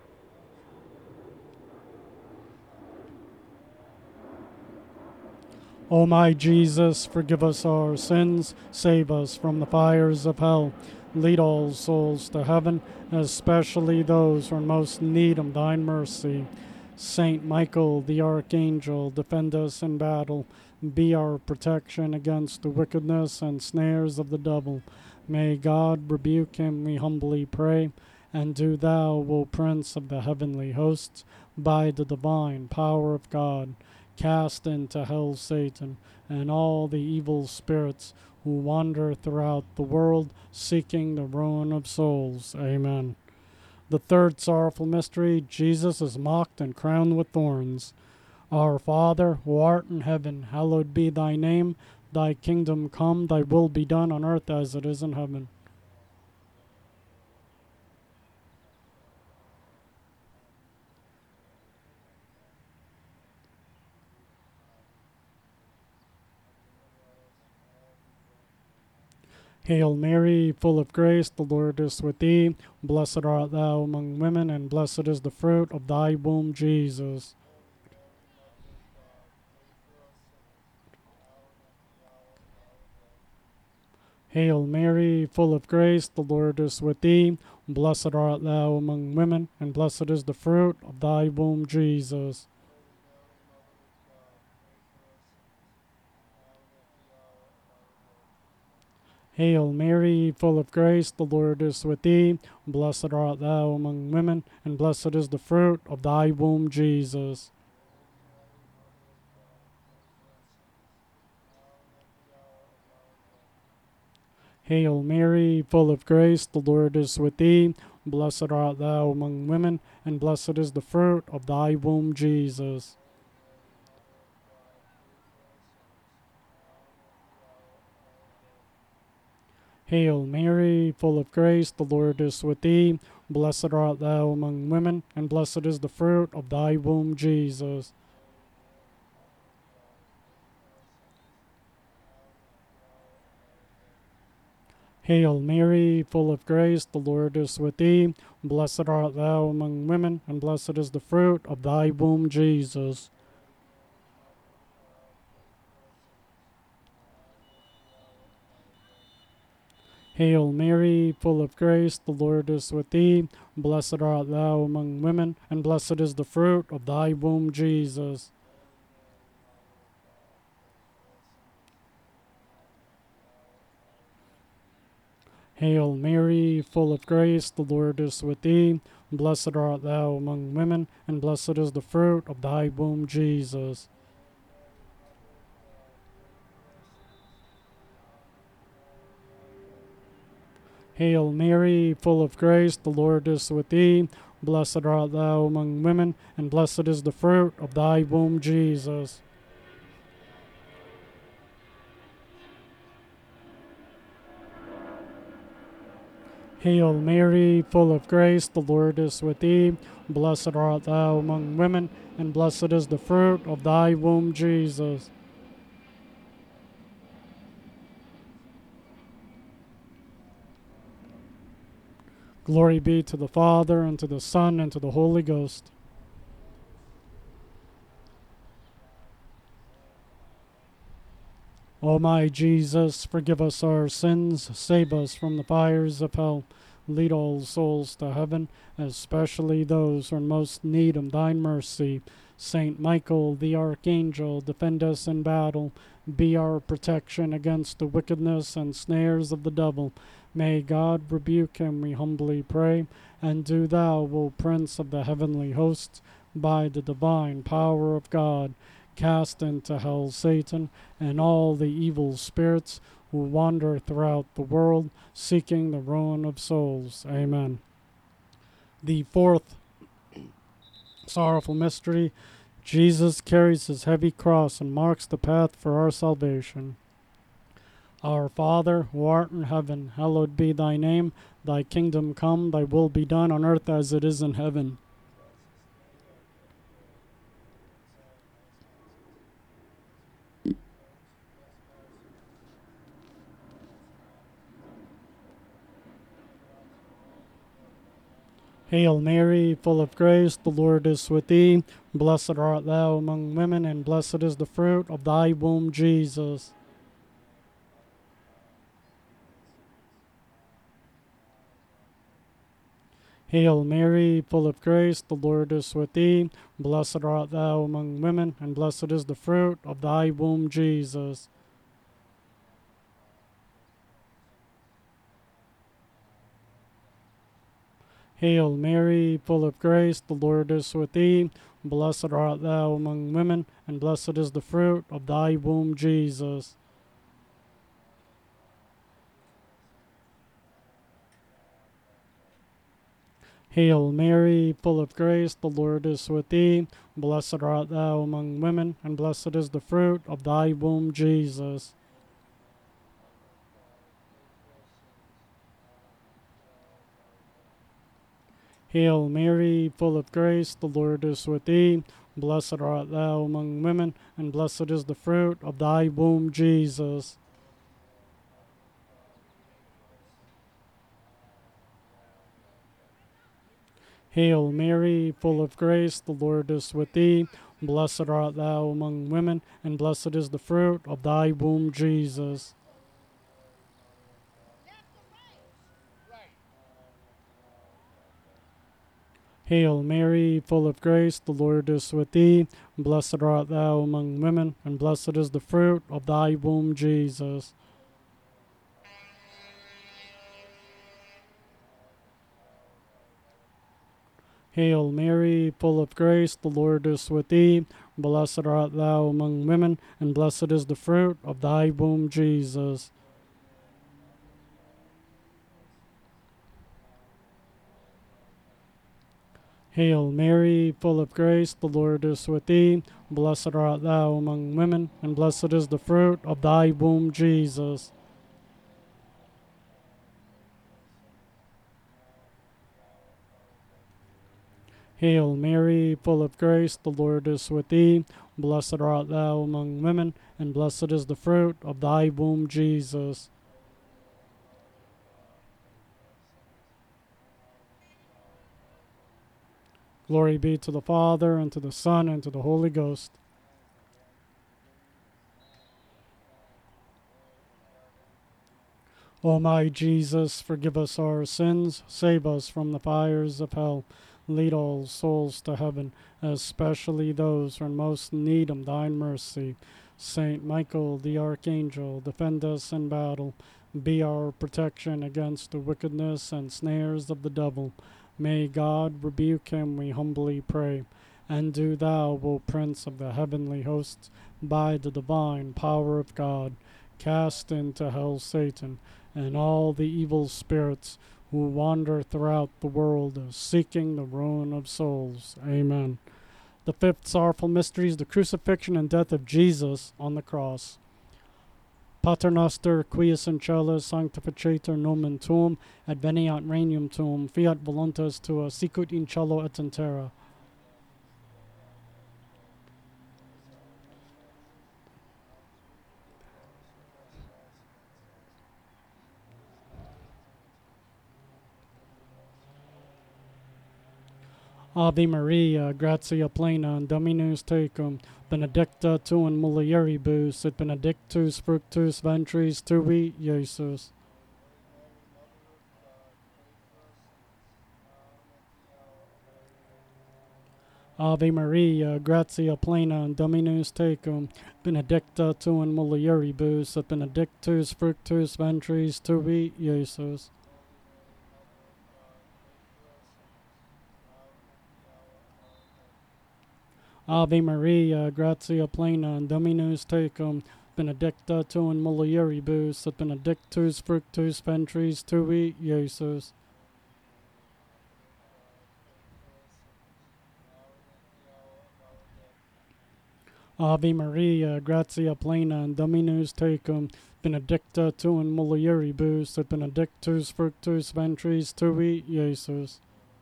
O my Jesus, forgive us our sins, save us from the fires of hell. Lead all souls to heaven, especially those who are in most need of thine mercy. Saint Michael, the Archangel, defend us in battle. Be our protection against the wickedness and snares of the devil. May God rebuke him, we humbly pray. And do thou, O Prince of the heavenly hosts, by the divine power of God, cast into hell Satan and all the evil spirits who wander throughout the world seeking the ruin of souls. Amen. The third sorrowful mystery, Jesus is mocked and crowned with thorns. Our Father, who art in heaven, hallowed be thy name. Thy kingdom come, thy will be done on earth as it is in heaven. Hail Mary, full of grace, the Lord is with thee. Blessed art thou among women, and blessed is the fruit of thy womb, Jesus. Hail Mary, full of grace, the Lord is with thee. Blessed art thou among women, and blessed is the fruit of thy womb, Jesus. Hail Mary, full of grace, the Lord is with thee. Blessed art thou among women, and blessed is the fruit of thy womb, Jesus. Hail Mary, full of grace, the Lord is with thee. Blessed art thou among women, and blessed is the fruit of thy womb, Jesus. Hail Mary, full of grace, the Lord is with thee. Blessed art thou among women, and blessed is the fruit of thy womb, Jesus. Hail Mary, full of grace, the Lord is with thee. Blessed art thou among women, and blessed is the fruit of thy womb, Jesus. Hail Mary, full of grace, the Lord is with thee. Blessed art thou among women, and blessed is the fruit of thy womb, Jesus. Hail Mary, full of grace, the Lord is with thee. Blessed art thou among women, and blessed is the fruit of thy womb, Jesus. Hail Mary, full of grace, the Lord is with thee. Blessed art thou among women, and blessed is the fruit of thy womb, Jesus. Hail Mary, full of grace, the Lord is with thee. Blessed art thou among women, and blessed is the fruit of thy womb, Jesus. Glory be to the Father, and to the Son, and to the Holy Ghost. O my Jesus, forgive us our sins, save us from the fires of hell, lead all souls to heaven, especially those who are in most need of thine mercy. Saint Michael, the Archangel, defend us in battle, be our protection against the wickedness and snares of the devil. May God rebuke him, we humbly pray. And do thou, O Prince of the heavenly hosts, by the divine power of God, cast into hell Satan and all the evil spirits who wander throughout the world, seeking the ruin of souls. Amen. The fourth sorrowful mystery, Jesus carries his heavy cross and marks the path for our salvation. Our Father, who art in heaven, hallowed be thy name. Thy kingdom come, thy will be done on earth as it is in heaven. Hail Mary, full of grace, the Lord is with thee. Blessed art thou among women, and blessed is the fruit of thy womb, Jesus. Hail Mary, full of grace, the Lord is with thee. Blessed art thou among women, and blessed is the fruit of thy womb, Jesus. Hail Mary, full of grace, the Lord is with thee. Blessed art thou among women, and blessed is the fruit of thy womb, Jesus. Hail Mary, full of grace, the Lord is with thee. Blessed art thou among women, and blessed is the fruit of thy womb, Jesus. Hail Mary, full of grace, the Lord is with thee. Blessed art thou among women, and blessed is the fruit of thy womb, Jesus. Hail Mary, full of grace, the Lord is with thee. Blessed art thou among women, and blessed is the fruit of thy womb, Jesus. Hail Mary, full of grace, the Lord is with thee. Blessed art thou among women, and blessed is the fruit of thy womb, Jesus. Hail Mary, full of grace, the Lord is with thee. Blessed art thou among women, and blessed is the fruit of thy womb, Jesus. Hail Mary, full of grace, the Lord is with thee. Blessed art thou among women, and blessed is the fruit of thy womb, Jesus. Hail Mary, full of grace, the Lord is with thee. Blessed art thou among women, and blessed is the fruit of thy womb, Jesus. Glory be to the Father, and to the Son, and to the Holy Ghost. O my Jesus, forgive us our sins, save us from the fires of hell. Lead all souls to heaven, especially those who are in most need of thine mercy. Saint Michael, the Archangel, defend us in battle. Be our protection against the wickedness and snares of the devil. May God rebuke him, we humbly pray. And do thou, O Prince of the heavenly hosts, by the divine power of God, cast into hell Satan and all the evil spirits who wander throughout the world seeking the ruin of souls. Amen. The fifth sorrowful mystery is the crucifixion and death of Jesus on the cross. Pater noster, quies in cielo sanctificetur nomen tuum, adveniat regnum tuum, fiat voluntas tua, sicut in cielo et in terra. Ave Maria, gratia plena, Dominus tecum, benedicta tu in mulieribus, et benedictus fructus ventris tui, Iesus. Ave Maria, gratia plena, Dominus tecum, benedicta tu in mulieribus, et benedictus fructus ventris tui, Iesus. Ave Maria, gratia plena, Dominus tecum, benedicta tu in mulieribus, et benedictus fructus ventris tui, Iesus. Ave Maria, gratia plena, Dominus tecum, benedicta tu in mulieribus, et benedictus fructus ventris tui, Iesus.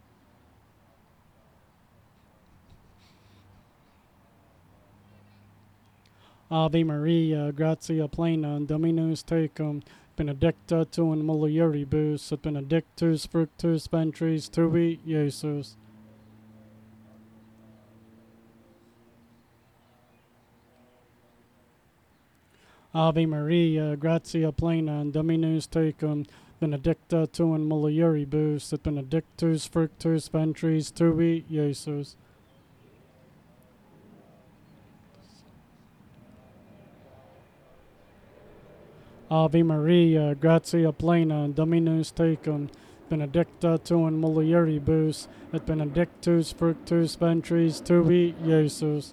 Ave Maria, gratia plena, Dominus tecum, benedicta tu in mulieribus, et benedictus fructus ventris tui, Iesus. Ave Maria, gratia plena, Dominus tecum, benedicta tu in mulieribus, et benedictus fructus ventris tui, Iesus. Ave Maria, gratia plena, Dominus tecum, benedicta tu in mulieribus, et benedictus fructus ventris tui, Iesus.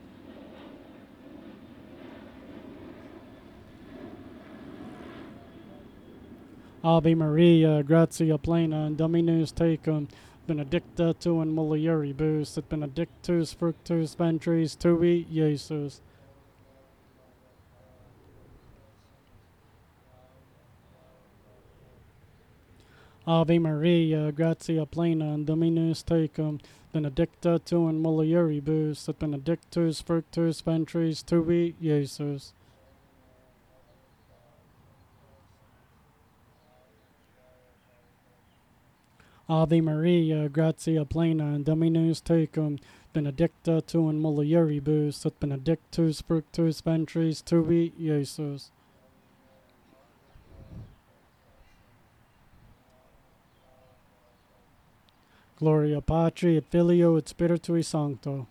Ave Maria, gratia plena, Dominus tecum, benedicta tu in mulieribus, et benedictus fructus ventris tui, Iesus. Ave Maria, gratia plena, Dominus tecum, benedicta tu in mulieribus, et benedictus fructus ventris tui, Iesus. Ave Maria, gratia plena, Dominus tecum, benedicta tu in mulieribus, et benedictus fructus ventris tui, Iesus. Gloria Patri et Filio et Spiritui Sancto.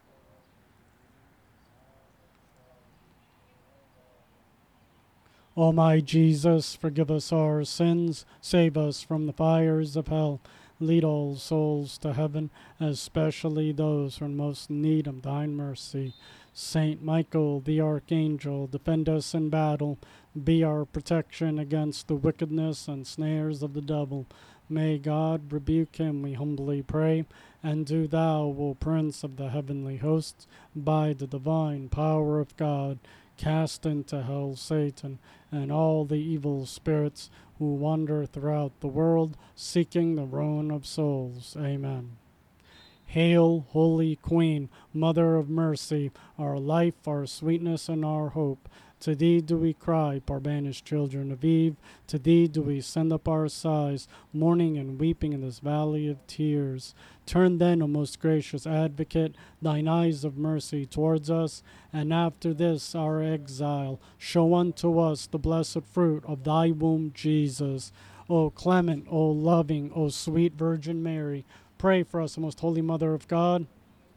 O my Jesus, forgive us our sins, save us from the fires of hell, lead all souls to heaven, especially those who are in most need of thine mercy. Saint Michael, the archangel, defend us in battle, be our protection against the wickedness and snares of the devil. May God rebuke him, we humbly pray. And do thou, O Prince of the heavenly hosts, by the divine power of God, cast into hell Satan and all the evil spirits who wander throughout the world, seeking the ruin of souls. Amen. Hail, Holy Queen, Mother of Mercy, our life, our sweetness, and our hope. To thee do we cry, poor banished children of Eve. To thee do we send up our sighs, mourning and weeping in this valley of tears. Turn then, O most gracious Advocate, thine eyes of mercy towards us, and after this our exile, show unto us the blessed fruit of thy womb, Jesus. O clement, O loving, O sweet Virgin Mary, pray for us, O most holy Mother of God.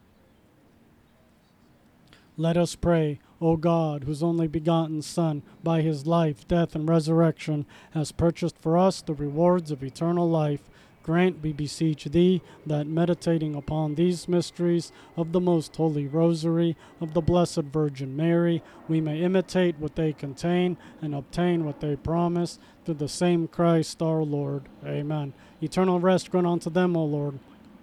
Let us pray. O God, whose only begotten Son, by his life, death, and resurrection, has purchased for us the rewards of eternal life, Grant, we beseech thee, that meditating upon these mysteries of the most holy rosary of the Blessed Virgin Mary, we may imitate what they contain and obtain what they promise, through the same Christ our Lord. Amen. Eternal rest grant unto them, O Lord.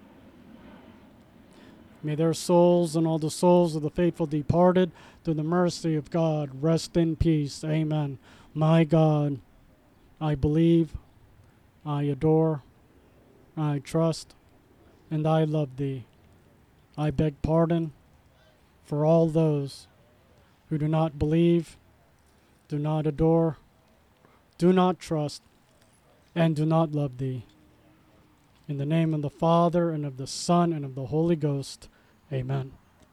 May their souls and all the souls of the faithful departed, through the mercy of God, rest in peace. Amen. My God, I believe, I adore, I trust, and I love thee. I beg pardon for all those who do not believe, do not adore, do not trust, and do not love thee. In the name of the Father, and of the Son, and of the Holy Ghost. Amen.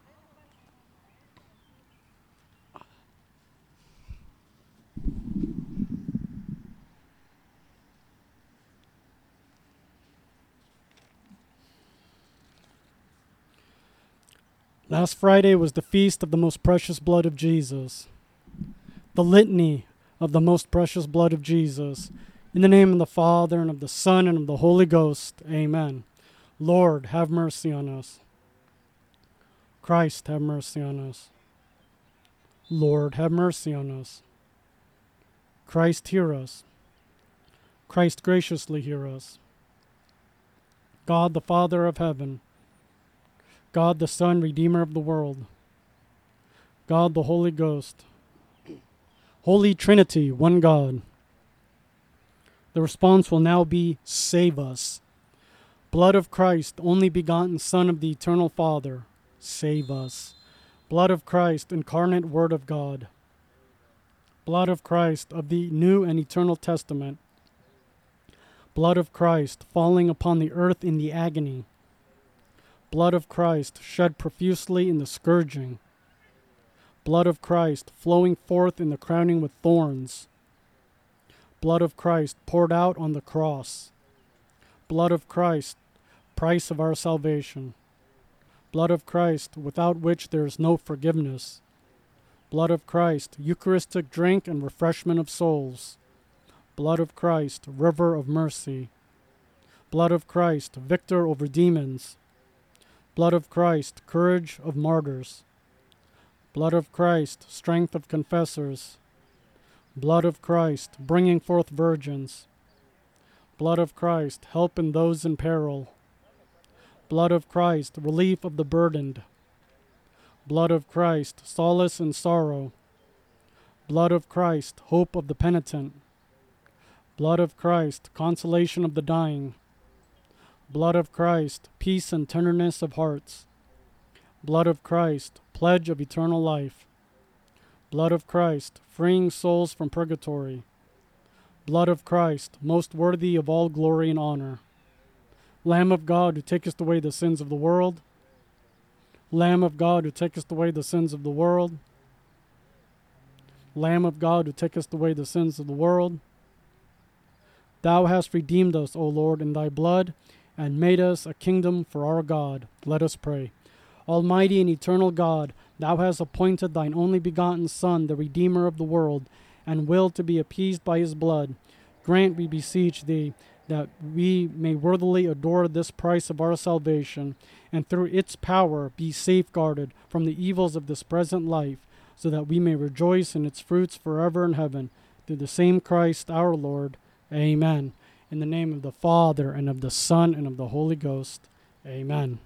Last Friday was the feast of the most precious blood of Jesus. The litany of the most precious blood of Jesus. In the name of the Father, and of the Son, and of the Holy Ghost. Amen. Lord, have mercy on us. Christ, have mercy on us. Lord, have mercy on us. Christ, hear us. Christ, graciously hear us. God, the Father of heaven, God the Son, Redeemer of the world. God the Holy Ghost. Holy Trinity, one God. The response will now be, save us. Blood of Christ, only begotten Son of the Eternal Father, save us. Blood of Christ, incarnate Word of God. Blood of Christ of the New and Eternal Testament. Blood of Christ, falling upon the earth in the agony. Blood of Christ, shed profusely in the scourging. Blood of Christ, flowing forth in the crowning with thorns. Blood of Christ, poured out on the cross. Blood of Christ, price of our salvation. Blood of Christ, without which there is no forgiveness. Blood of Christ, Eucharistic drink and refreshment of souls. Blood of Christ, river of mercy. Blood of Christ, victor over demons. Blood of Christ, courage of martyrs. Blood of Christ, strength of confessors. Blood of Christ, bringing forth virgins. Blood of Christ, help in those in peril. Blood of Christ, relief of the burdened. Blood of Christ, solace in sorrow. Blood of Christ, hope of the penitent. Blood of Christ, consolation of the dying. Blood of Christ, peace and tenderness of hearts. Blood of Christ, pledge of eternal life. Blood of Christ, freeing souls from purgatory. Blood of Christ, most worthy of all glory and honor. Lamb of God, who takest away the sins of the world. Lamb of God, who takest away the sins of the world. Lamb of God, who takest away the sins of the world. Thou hast redeemed us, O Lord, in thy blood, and made us a kingdom for our God. Let us pray. Almighty and eternal God, thou hast appointed thine only begotten Son, the Redeemer of the world, and willed to be appeased by his blood. Grant, we beseech thee, that we may worthily adore this price of our salvation, and through its power be safeguarded from the evils of this present life, so that we may rejoice in its fruits forever in heaven. Through the same Christ our Lord. Amen. In the name of the Father, and of the Son, and of the Holy Ghost. Amen.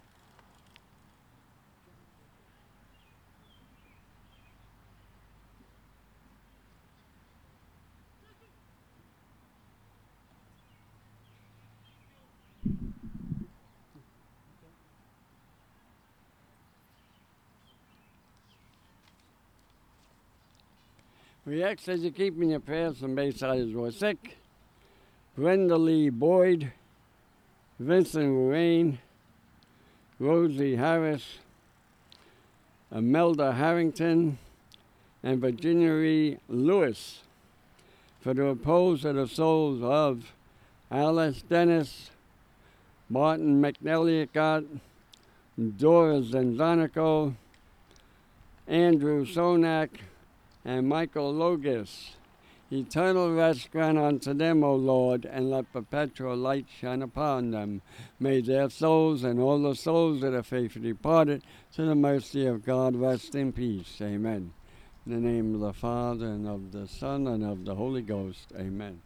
We ask that you keep in your prayers some Baysiders who are sick. Brenda Lee Boyd, Vincent Rain, Rosie Harris, Imelda Harrington, and Virginia Ree Lewis, for the repose of the souls of Alice Dennis, Martin McNellicott, Dora Zenzanico, Andrew Sonak, and Michael Logis. Eternal rest grant unto them, O Lord, and let perpetual light shine upon them. May their souls and all the souls of the faithful departed to the mercy of God rest in peace. Amen. In the name of the Father, and of the Son, and of the Holy Ghost. Amen.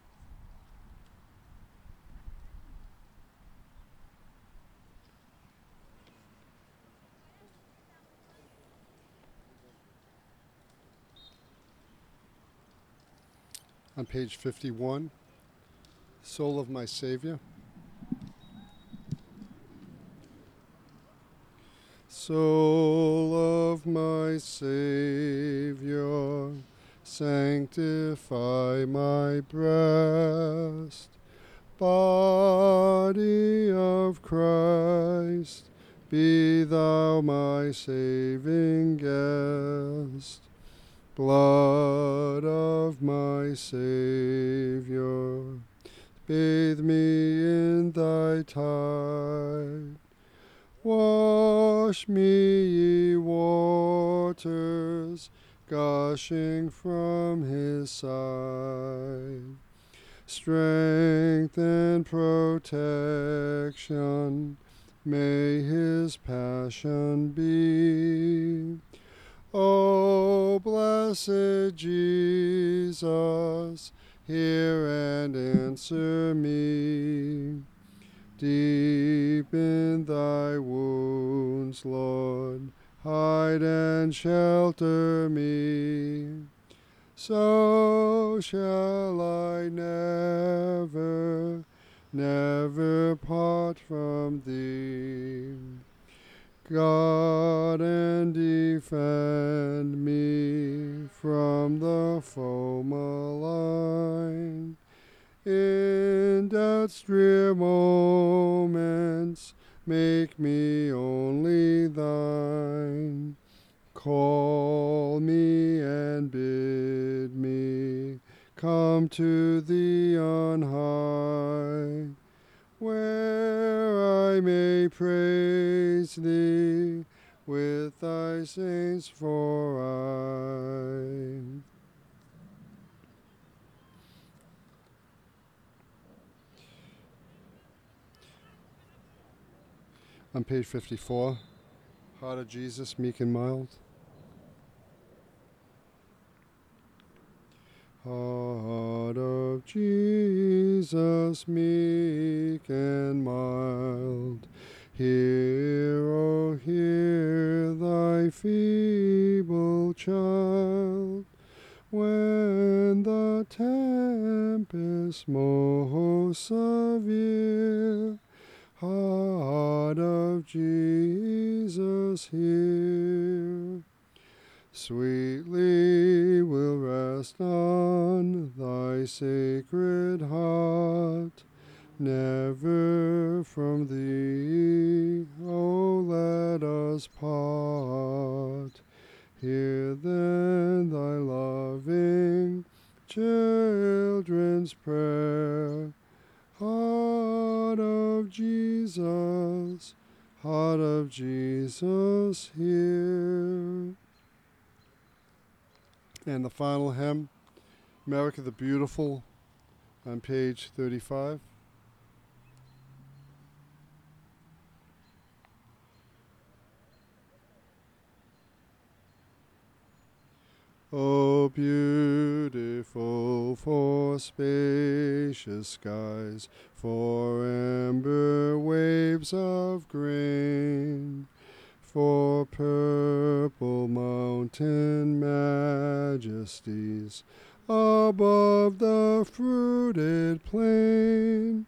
On page fifty-one, Soul of My Savior. Soul of my Savior, sanctify my breast. Body of Christ, be thou my saving guest. Blood of my Savior, bathe me in thy tide. Wash me, ye waters, gushing from his side. Strength and protection may his passion be. O blessed Jesus, hear and answer me. Deep in thy wounds, Lord, hide and shelter me. So shall I never, never part from thee. God, and defend me from the foe malign. In death's drear moments, make me only thine. Call me and bid me come to thee on high, where I may praise thee with thy saints for aye. On page fifty-four, Heart of Jesus, meek and mild. Heart of Jesus, meek and mild, hear, O hear thy feeble child. When the tempest most severe, Heart of Jesus, hear. Sweetly will rest on thy sacred heart, never from thee, O let us part. Hear then thy loving children's prayer. Heart of Jesus, Heart of Jesus, hear. And the final hymn, America the Beautiful, on page thirty-five. O beautiful for spacious skies, for amber waves of grain, for purple mountain majesties above the fruited plain.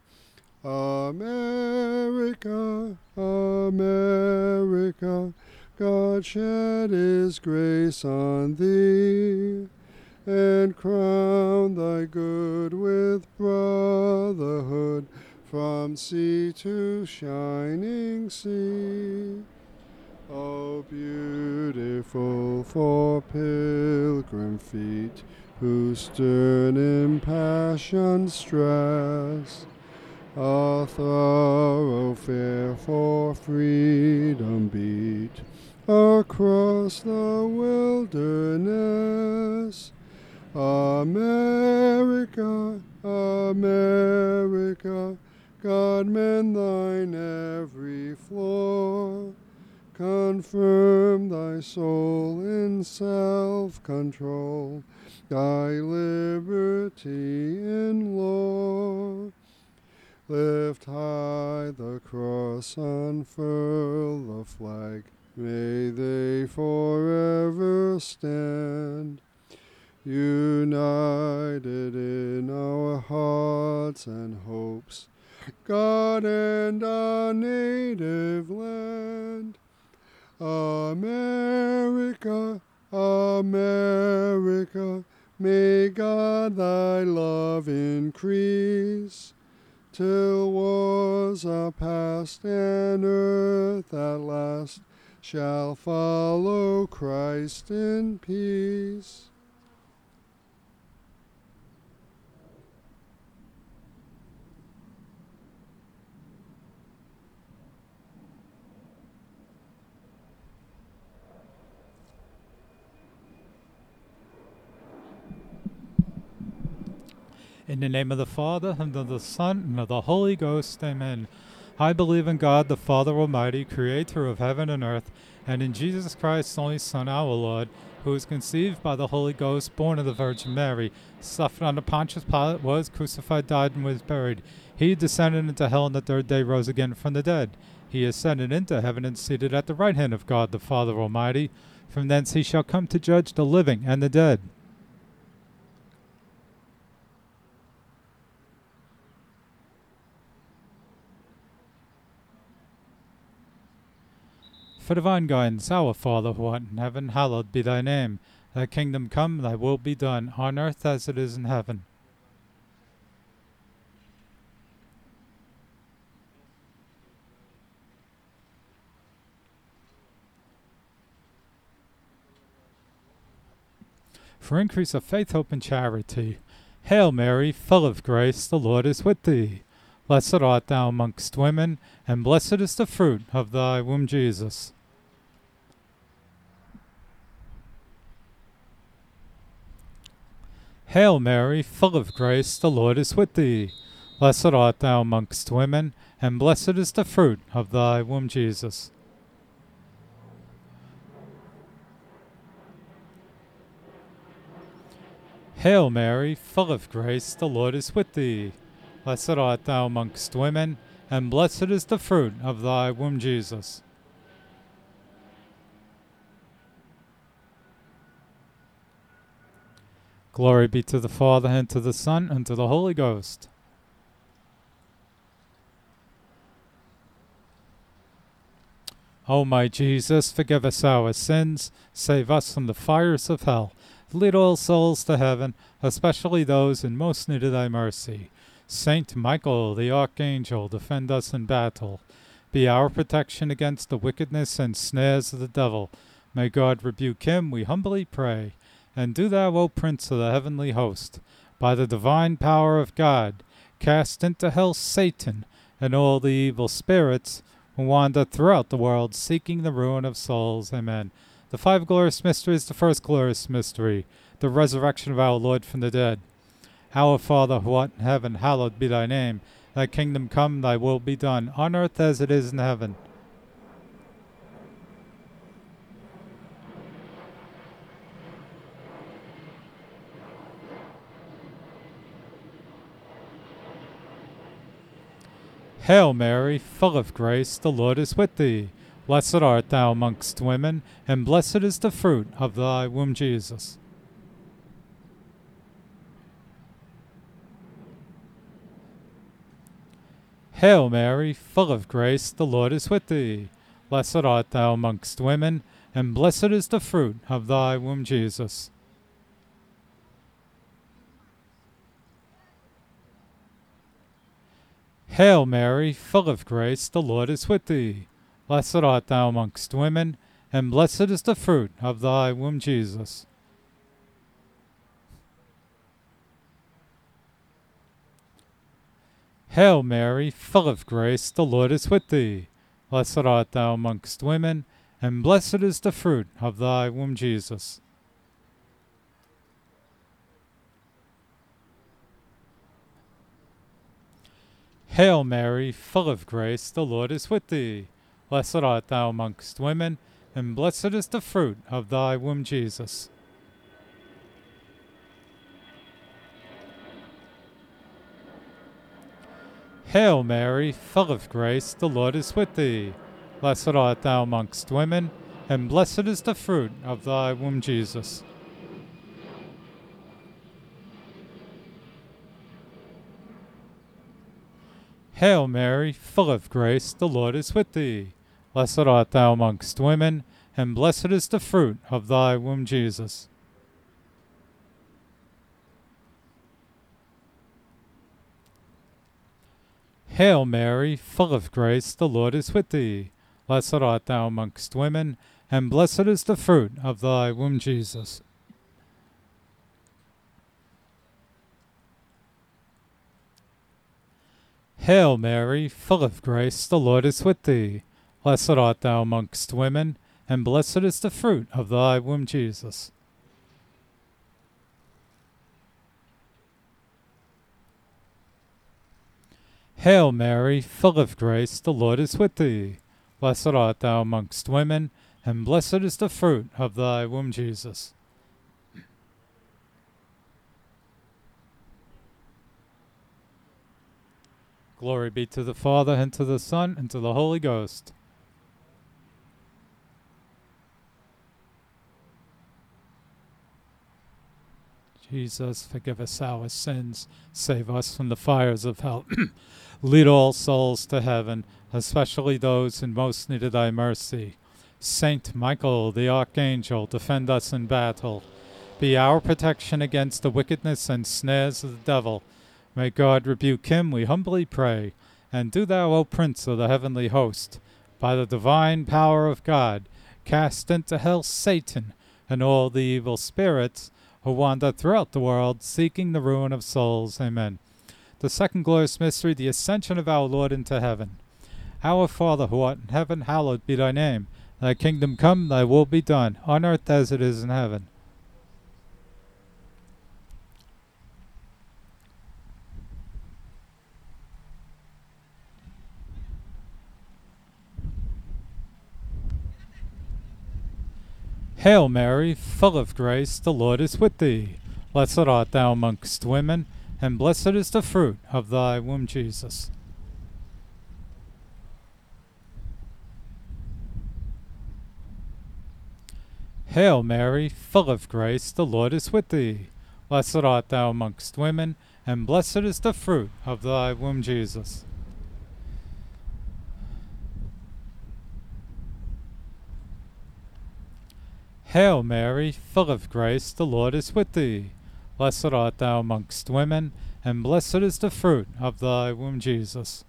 America, America, God shed his grace on thee, and crown thy good with brotherhood from sea to shining sea. O beautiful for pilgrim feet, whose stern impassioned stress a thoroughfare for freedom beat across the wilderness. America, America, God mend thine every flaw. Confirm thy soul in self-control, thy liberty in law. Lift high the cross, unfurl the flag, may they forever stand. United in our hearts and hopes, God and our native land. America, America, may God thy love increase, till wars are past and earth at last shall follow Christ in peace. In the name of the Father, and of the Son, and of the Holy Ghost, amen. I believe in God, the Father Almighty, creator of heaven and earth, and in Jesus Christ, only Son, our Lord, who was conceived by the Holy Ghost, born of the Virgin Mary, suffered under Pontius Pilate, was crucified, died, and was buried. He descended into hell, and the third day rose again from the dead. He ascended into heaven, and seated at the right hand of God, the Father Almighty. From thence he shall come to judge the living and the dead. For divine guidance, our Father who art in heaven, hallowed be thy name. Thy kingdom come, thy will be done, on earth as it is in heaven. For increase of faith, hope, and charity. Hail Mary, full of grace, the Lord is with thee. Blessed art thou amongst women, and blessed is the fruit of thy womb, Jesus. Hail Mary, full of grace, the Lord is with thee. Blessed art thou amongst women, and blessed is the fruit of thy womb, Jesus. Hail Mary, full of grace, the Lord is with thee. Blessed art thou amongst women, and blessed is the fruit of thy womb, Jesus. Glory be to the Father, and to the Son, and to the Holy Ghost. O my Jesus, forgive us our sins, save us from the fires of hell. Lead all souls to heaven, especially those in most need of thy mercy. Saint Michael, the Archangel, defend us in battle. Be our protection against the wickedness and snares of the devil. May God rebuke him, we humbly pray. And do thou, O Prince of the heavenly host, by the divine power of God, cast into hell Satan and all the evil spirits who wander throughout the world, seeking the ruin of souls. Amen. The five glorious mysteries, the first glorious mystery, the resurrection of our Lord from the dead. Our Father, who art in heaven, hallowed be thy name. Thy kingdom come, thy will be done, on earth as it is in heaven. Hail Mary, full of grace, the Lord is with thee. Blessed art thou amongst women, and blessed is the fruit of thy womb, Jesus. Hail Mary, full of grace, the Lord is with thee. Blessed art thou amongst women, and blessed is the fruit of thy womb, Jesus. Hail Mary, full of grace, the Lord is with thee. Blessed art thou amongst women, and blessed is the fruit of thy womb, Jesus. Hail Mary, full of grace, the Lord is with thee. Blessed art thou amongst women, and blessed is the fruit of thy womb, Jesus. Hail Mary, full of grace, the Lord is with thee. Blessed art thou amongst women, and blessed is the fruit of thy womb, Jesus. Hail Mary, full of grace, the Lord is with thee. Blessed art thou amongst women, and blessed is the fruit of thy womb, Jesus. Hail Mary, full of grace, the Lord is with thee. Blessed art thou amongst women, and blessed is the fruit of thy womb, Jesus. Hail Mary, full of grace, the Lord is with thee. Blessed art thou amongst women, and blessed is the fruit of thy womb, Jesus. Hail Mary, full of grace, the Lord is with thee. Blessed art thou amongst women, and blessed is the fruit of thy womb, Jesus. Hail Mary, full of grace, the Lord is with thee. Blessed art thou amongst women, and blessed is the fruit of thy womb, Jesus. Glory be to the Father, and to the Son, and to the Holy Ghost. Jesus, forgive us our sins, save us from the fires of hell. Lead all souls to heaven, especially those in most need of thy mercy. Saint Michael, the Archangel, defend us in battle. Be our protection against the wickedness and snares of the devil. May God rebuke him, we humbly pray. And do thou, O Prince of the heavenly host, by the divine power of God, cast into hell Satan and all the evil spirits who wander throughout the world, seeking the ruin of souls. Amen. The second glorious mystery, the ascension of our Lord into heaven. Our Father, who art in heaven, hallowed be thy name. Thy kingdom come, thy will be done, on earth as it is in heaven. Hail Mary, full of grace, the Lord is with thee. Blessed art thou amongst women, and blessed is the fruit of thy womb, Jesus. Hail Mary, full of grace, the Lord is with thee. Blessed art thou amongst women, and blessed is the fruit of thy womb, Jesus. Hail Mary, full of grace, the Lord is with thee. Blessed art thou amongst women, and blessed is the fruit of thy womb, Jesus.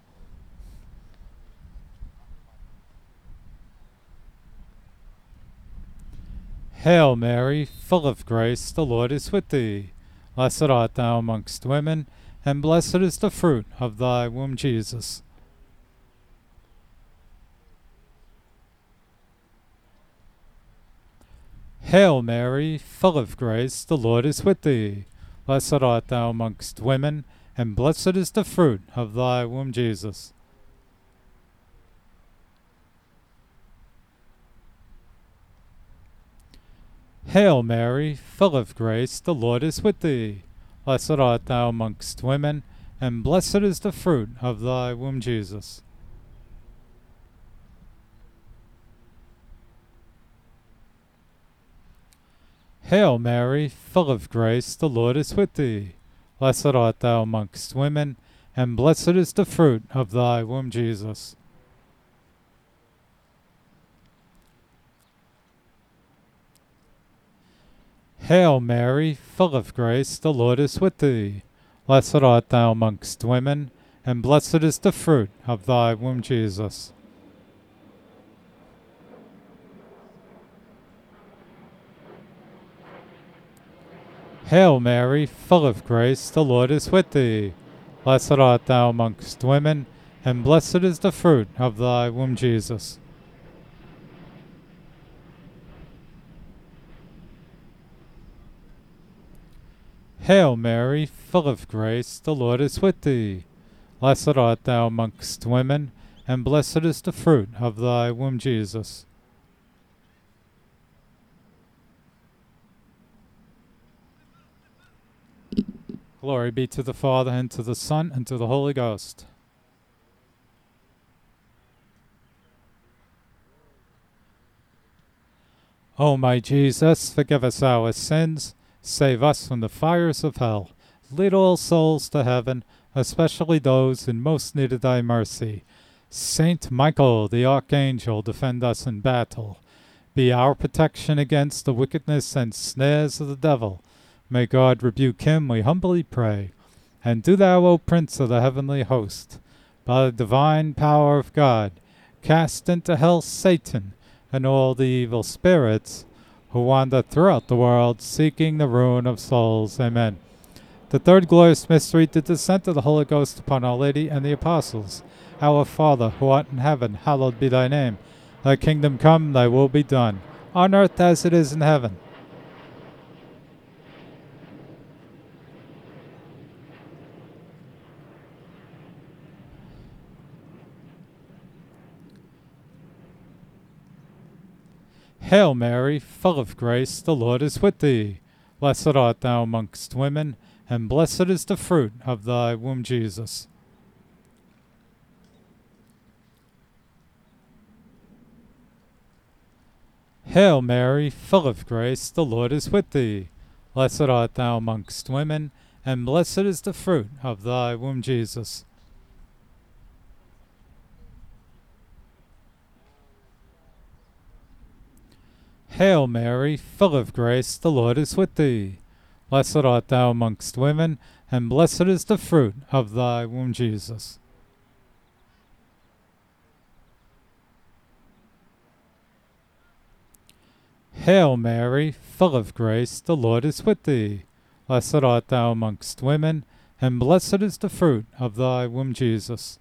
Hail Mary, full of grace, the Lord is with thee. Blessed art thou amongst women, and blessed is the fruit of thy womb, Jesus. Hail Mary, full of grace, the Lord is with thee. Blessed art thou amongst women, and blessed is the fruit of thy womb, Jesus. Hail Mary, full of grace, the Lord is with thee. Blessed art thou amongst women, and blessed is the fruit of thy womb, Jesus. Hail Mary, full of grace, the Lord is with thee. Blessed art thou amongst women, and blessed is the fruit of thy womb, Jesus. Hail Mary, full of grace, the Lord is with thee. Blessed art thou amongst women, and blessed is the fruit of thy womb, Jesus. Hail Mary, full of grace, the Lord is with thee. Blessed art thou amongst women, and blessed is the fruit of thy womb, Jesus. Hail Mary, full of grace, the Lord is with thee. Blessed art thou amongst women, and blessed is the fruit of thy womb, Jesus. Glory be to the Father, and to the Son, and to the Holy Ghost. O my Jesus, forgive us our sins, save us from the fires of hell, lead all souls to heaven, especially those in most need of thy mercy. Saint Michael, the Archangel, defend us in battle. Be our protection against the wickedness and snares of the devil. May God rebuke him, we humbly pray. And do thou, O Prince of the heavenly host, by the divine power of God, cast into hell Satan and all the evil spirits who wander throughout the world seeking the ruin of souls. Amen. The third glorious mystery, the descent of the Holy Ghost upon Our Lady and the Apostles. Our Father, who art in heaven, hallowed be thy name. Thy kingdom come, thy will be done, on earth as it is in heaven. Hail Mary, full of grace, the Lord is with thee. Blessed art thou amongst women, and blessed is the fruit of thy womb, Jesus. Hail Mary, full of grace, the Lord is with thee. Blessed art thou amongst women, and blessed is the fruit of thy womb, Jesus. Hail Mary, full of grace, the Lord is with thee. Blessed art thou amongst women, and blessed is the fruit of thy womb, Jesus. Hail Mary, full of grace, the Lord is with thee. Blessed art thou amongst women, and blessed is the fruit of thy womb, Jesus.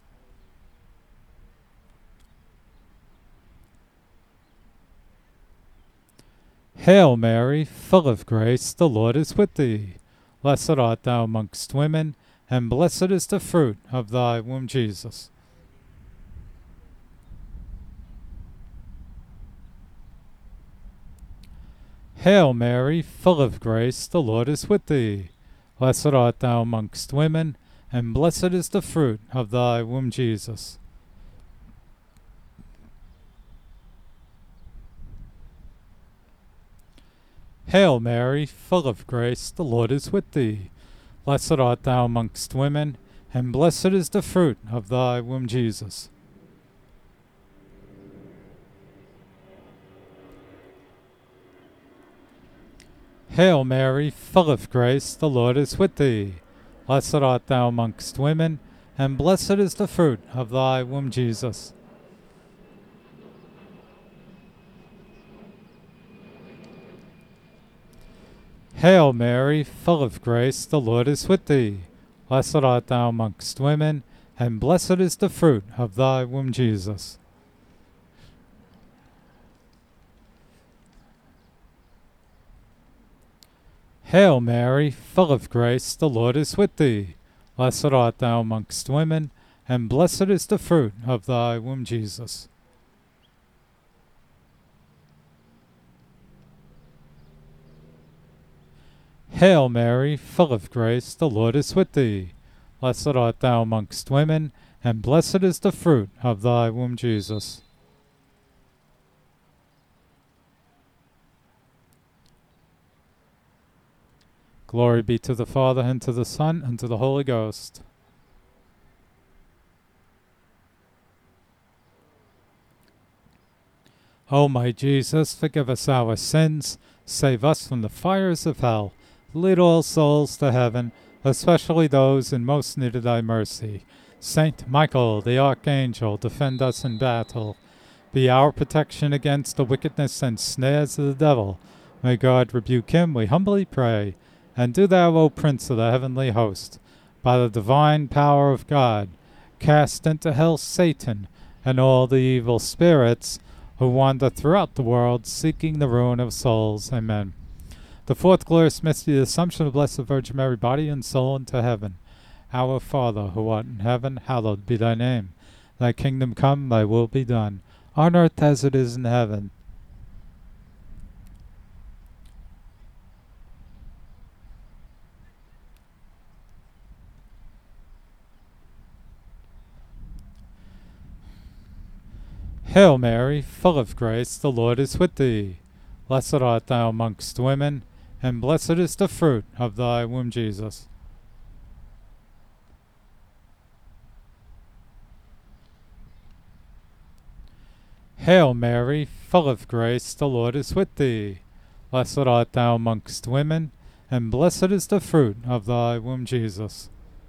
Hail Mary, full of grace, the Lord is with thee. Blessed art thou amongst women, and blessed is the fruit of thy womb, Jesus. Hail Mary, full of grace, the Lord is with thee. Blessed art thou amongst women, and blessed is the fruit of thy womb, Jesus. Hail Mary, full of grace, the Lord is with thee. Blessed art thou amongst women, and blessed is the fruit of thy womb, Jesus. Hail Mary, full of grace, the Lord is with thee. Blessed art thou amongst women, and blessed is the fruit of thy womb, Jesus. Hail Mary, full of grace, the Lord is with thee. Blessed art thou amongst women, and blessed is the fruit of thy womb, Jesus. Hail Mary, full of grace, the Lord is with thee. Blessed art thou amongst women, and blessed is the fruit of thy womb, Jesus. Hail Mary, full of grace, the Lord is with thee. Blessed art thou amongst women, and blessed is the fruit of thy womb, Jesus. Glory be to the Father, and to the Son, and to the Holy Ghost. O my Jesus, forgive us our sins, save us from the fires of hell, lead all souls to heaven, especially those in most need of thy mercy. Saint Michael, the Archangel, defend us in battle. Be our protection against the wickedness and snares of the devil. May God rebuke him, we humbly pray. And do thou, O Prince of the heavenly host, by the divine power of God, cast into hell Satan and all the evil spirits who wander throughout the world seeking the ruin of souls. Amen. The fourth glorious mystery, the Assumption of the Blessed Virgin Mary, body and soul, into heaven. Our Father, who art in heaven, hallowed be thy name. Thy kingdom come, thy will be done, on earth as it is in heaven. Hail Mary, full of grace, the Lord is with thee. Blessed art thou amongst women, and blessed is the fruit of thy womb, Jesus. Hail Mary, full of grace, the Lord is with thee. Blessed art thou amongst women, and blessed is the fruit of thy womb, Jesus.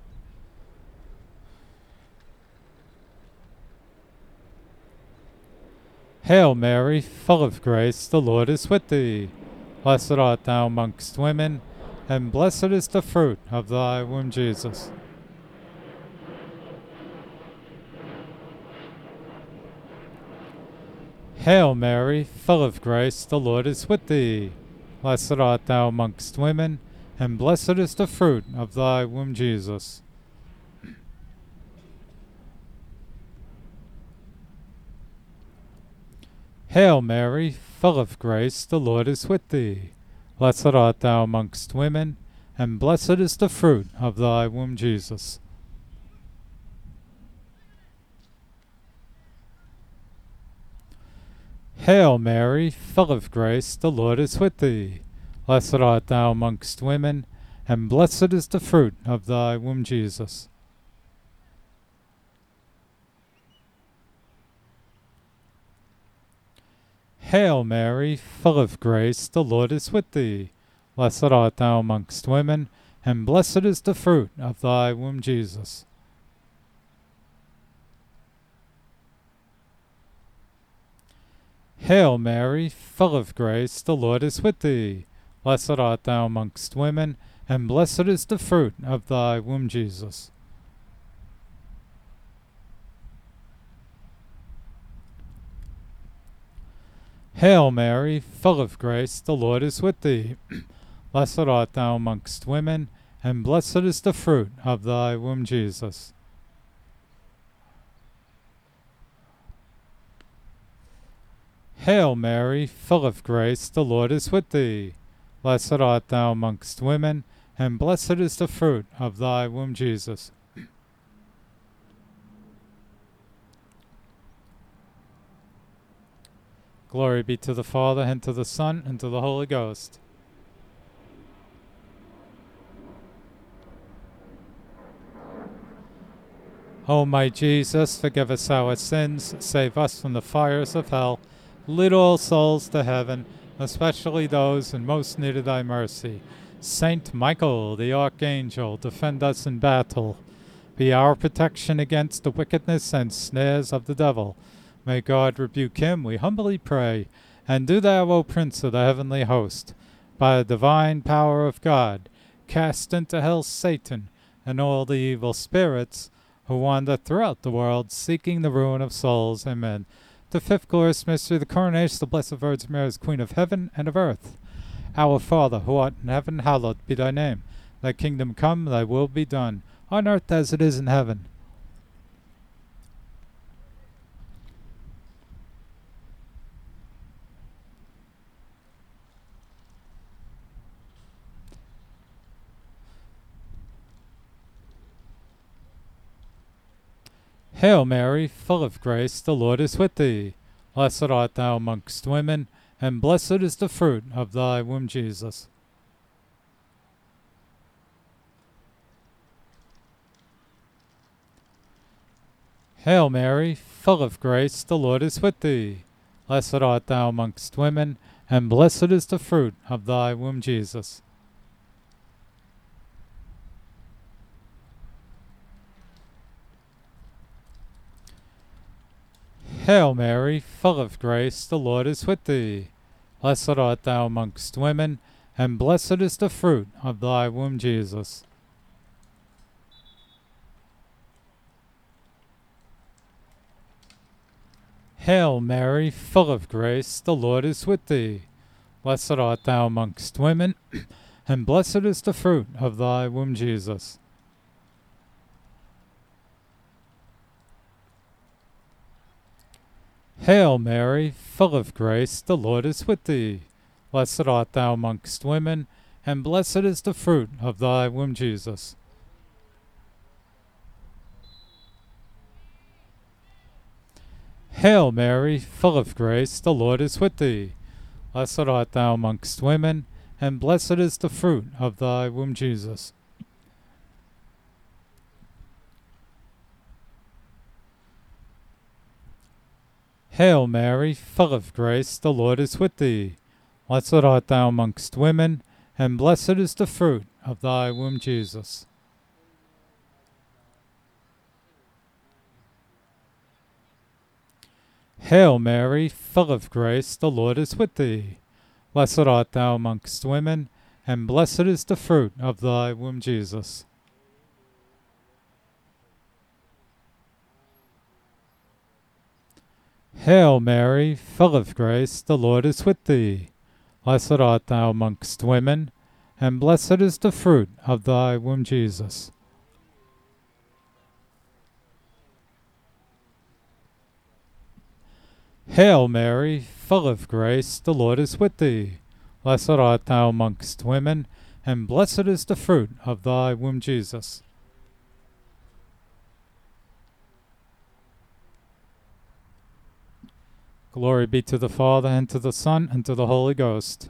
Hail Mary, full of grace, the Lord is with thee. Blessed art thou amongst women, and blessed is the fruit of thy womb, Jesus. Hail Mary, full of grace, the Lord is with thee. Blessed art thou amongst women, and blessed is the fruit of thy womb, Jesus. Hail Mary, full of grace, the Lord is with thee. Blessed art thou amongst women, and blessed is the fruit of thy womb, Jesus. Hail Mary, full of grace, the Lord is with thee. Blessed art thou amongst women, and blessed is the fruit of thy womb, Jesus. Hail Mary, full of grace, the Lord is with thee. Blessed art thou amongst women, and blessed is the fruit of thy womb, Jesus. Hail Mary, full of grace, the Lord is with thee. Blessed art thou amongst women, and blessed is the fruit of thy womb, Jesus. Hail Mary, full of grace, the Lord is with thee. Blessed art thou amongst women, and blessed is the fruit of thy womb, Jesus. Hail Mary, full of grace, the Lord is with thee. Blessed art thou amongst women, and blessed is the fruit of thy womb, Jesus. Glory be to the Father, and to the Son, and to the Holy Ghost. O my Jesus, forgive us our sins, save us from the fires of hell, lead all souls to heaven, especially those in most need of thy mercy. Saint Michael, the Archangel, defend us in battle. Be our protection against the wickedness and snares of the devil. May God rebuke him, we humbly pray. And do thou, O Prince of the heavenly host, by the divine power of God, cast into hell Satan and all the evil spirits who wander throughout the world, seeking the ruin of souls. Amen. The fifth glorious mystery, the coronation of the Blessed Virgin Mary as Queen of heaven and of earth. Our Father, who art in heaven, hallowed be thy name. Thy kingdom come, thy will be done, on earth as it is in heaven. Hail Mary, full of grace, the Lord is with thee. Blessed art thou amongst women, and blessed is the fruit of thy womb, Jesus. Hail Mary, full of grace, the Lord is with thee. Blessed art thou amongst women, and blessed is the fruit of thy womb, Jesus. Hail Mary, full of grace, the Lord is with thee. Blessed art thou amongst women, and blessed is the fruit of thy womb, Jesus. Hail Mary, full of grace, the Lord is with thee. Blessed art thou amongst women, and blessed is the fruit of thy womb, Jesus. Hail Mary, full of grace, the Lord is with thee. Blessed art thou amongst women, and blessed is the fruit of thy womb, Jesus. Hail Mary, full of grace, the Lord is with thee. Blessed art thou amongst women, and blessed is the fruit of thy womb, Jesus. Hail Mary, full of grace, the Lord is with thee. Blessed art thou amongst women, and blessed is the fruit of thy womb, Jesus. Hail Mary, full of grace, the Lord is with thee. Blessed art thou amongst women, and blessed is the fruit of thy womb, Jesus. Hail Mary, full of grace, the Lord is with thee. Blessed art thou amongst women, and blessed is the fruit of thy womb, Jesus. Hail Mary, full of grace, the Lord is with thee. Blessed art thou amongst women, and blessed is the fruit of thy womb, Jesus. Glory be to the Father, and to the Son, and to the Holy Ghost.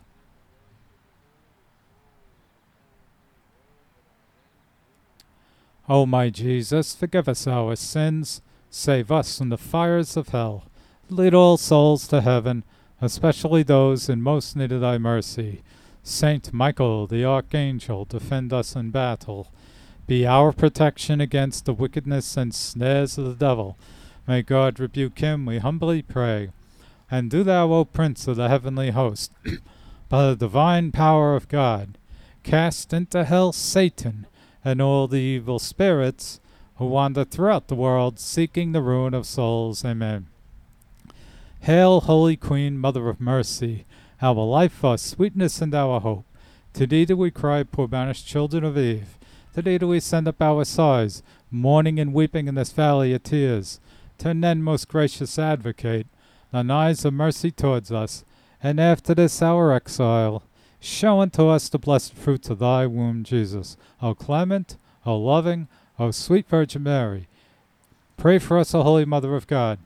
O my Jesus, forgive us our sins, save us from the fires of hell. Lead all souls to heaven, especially those in most need of thy mercy. Saint Michael, the Archangel, defend us in battle. Be our protection against the wickedness and snares of the devil. May God rebuke him, we humbly pray. And do thou, O Prince of the heavenly host, by the divine power of God, cast into hell Satan and all the evil spirits who wander throughout the world seeking the ruin of souls. Amen. Hail, Holy Queen, Mother of Mercy, our life, our sweetness, and our hope. To thee do we cry, poor banished children of Eve. To thee do we send up our sighs, mourning and weeping in this valley of tears. Turn then, most gracious Advocate, thine eyes of mercy towards us, and after this our exile, show unto us the blessed fruits of thy womb, Jesus. O clement, O loving, O sweet Virgin Mary, pray for us, O Holy Mother of God.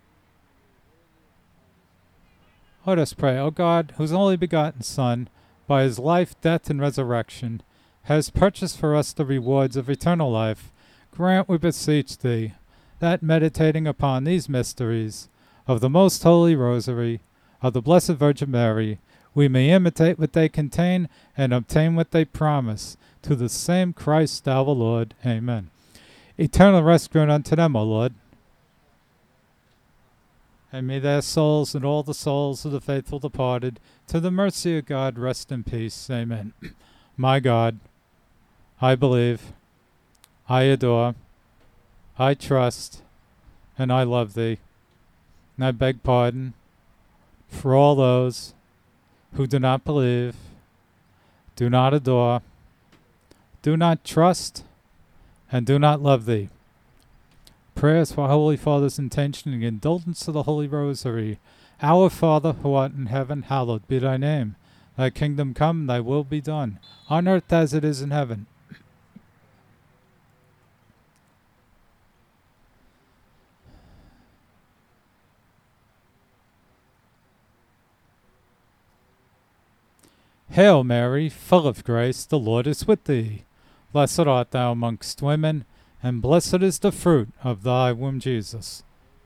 Let us pray. O God, whose only begotten Son, by his life, death, and resurrection, has purchased for us the rewards of eternal life, grant, we beseech thee, that meditating upon these mysteries of the most holy Rosary of the Blessed Virgin Mary, we may imitate what they contain and obtain what they promise, to the same Christ our Lord. Amen. Eternal rest grant unto them, O Lord. And may their souls and all the souls of the faithful departed, to the mercy of God, rest in peace. Amen. My God, I believe, I adore, I trust, and I love thee. And I beg pardon for all those who do not believe, do not adore, do not trust, and do not love thee. Prayers for Holy Father's intention and indulgence of the Holy Rosary. Our Father, who art in heaven, hallowed be thy name. Thy kingdom come, thy will be done, on earth as it is in heaven. Hail Mary, full of grace, the Lord is with thee. Blessed art thou amongst women, and blessed is the fruit of thy womb, Jesus.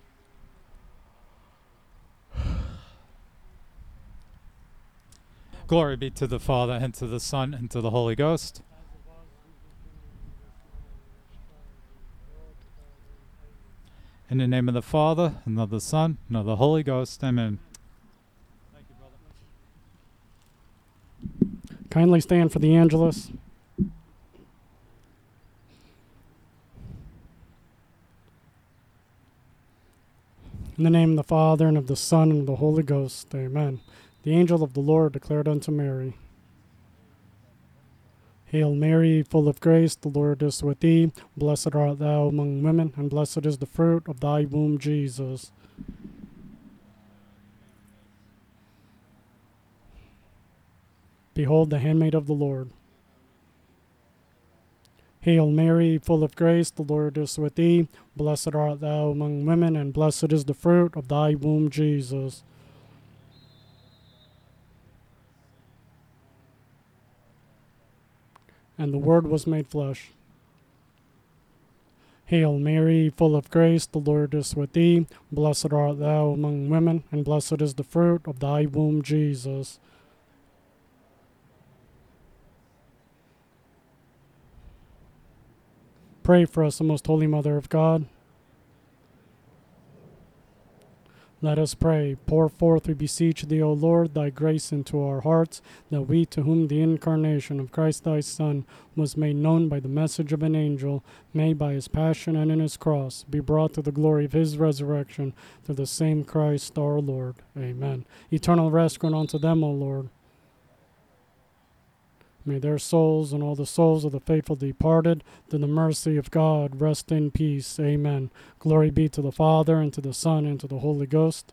Glory be to the Father, and to the Son, and to the Holy Ghost. In the name of the Father, and of the Son, and of the Holy Ghost. Amen. Thank you, brother. Kindly stand for the Angelus. In the name of the Father, and of the Son, and of the Holy Ghost. Amen. The angel of the Lord declared unto Mary, Hail Mary, full of grace, the Lord is with thee. Blessed art thou among women, and blessed is the fruit of thy womb, Jesus. Behold the handmaid of the Lord. Hail Mary, full of grace, the Lord is with thee. Blessed art thou among women, and blessed is the fruit of thy womb, Jesus. And the Word was made flesh. Hail Mary, full of grace, the Lord is with thee. Blessed art thou among women, and blessed is the fruit of thy womb, Jesus. Pray for us, O most holy Mother of God. Let us pray. Pour forth, we beseech thee, O Lord, thy grace into our hearts, that we, to whom the incarnation of Christ thy Son was made known by the message of an angel, may by his passion and in his cross be brought to the glory of his resurrection, through the same Christ our Lord. Amen. Eternal rest grant unto them, O Lord. May their souls and all the souls of the faithful departed, through the mercy of God, rest in peace. Amen. Glory be to the Father, and to the Son, and to the Holy Ghost.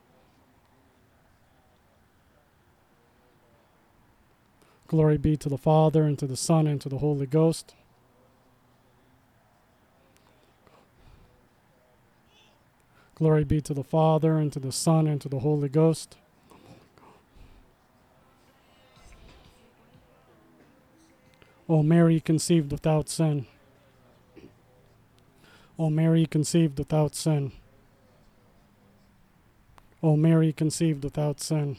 Glory be to the Father, and to the Son, and to the Holy Ghost. Glory be to the Father, and to the Son, and to the Holy Ghost. O Mary, conceived without sin. O Mary, conceived without sin. O Mary, conceived without sin.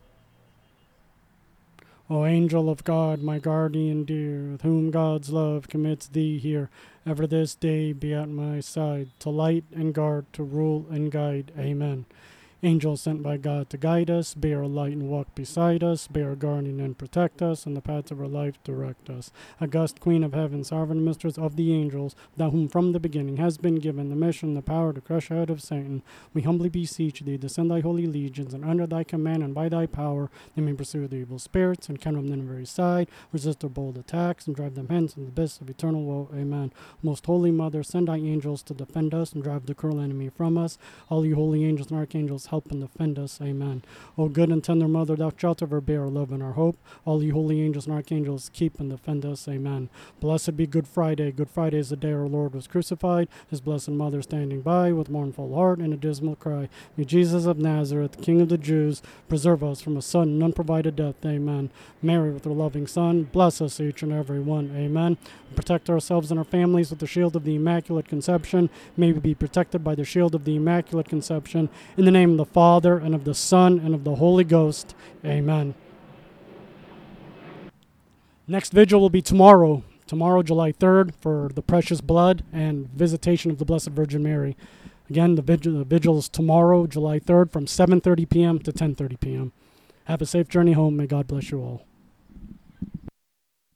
O angel of God, my guardian dear, with whom God's love commits thee here, ever this day be at my side, to light and guard, to rule and guide. Amen. Angels sent by God to guide us, be our light and walk beside us, be our guardian and protect us, and the paths of our life direct us. August Queen of Heaven, sovereign mistress of the angels, thou whom from the beginning has been given the mission, the power to crush out of Satan, we humbly beseech thee to send thy holy legions, and under thy command and by thy power they may pursue the evil spirits, and counter them on every side, resist their bold attacks, and drive them hence in the abyss of eternal woe. Amen. Most holy Mother, send thy angels to defend us and drive the cruel enemy from us. All you holy angels and archangels, help and defend us. Amen. O good and tender Mother, thou shalt ever bear our love and our hope. All you holy angels and archangels, keep and defend us. Amen. Blessed be Good Friday. Good Friday is the day our Lord was crucified. His blessed Mother standing by with mournful heart and a dismal cry. May Jesus of Nazareth, King of the Jews, preserve us from a sudden and unprovided death. Amen. Mary, with her loving Son, bless us each and every one. Amen. Protect ourselves and our families with the shield of the Immaculate Conception. May we be protected by the shield of the Immaculate Conception. In the name of the Father, and of the Son, and of the Holy Ghost. Amen. Next vigil will be tomorrow, tomorrow, July third, for the precious blood and visitation of the Blessed Virgin Mary. Again, the vigil, the vigil is tomorrow, July third, from seven thirty p.m. to ten thirty p.m. Have a safe journey home. May God bless you all.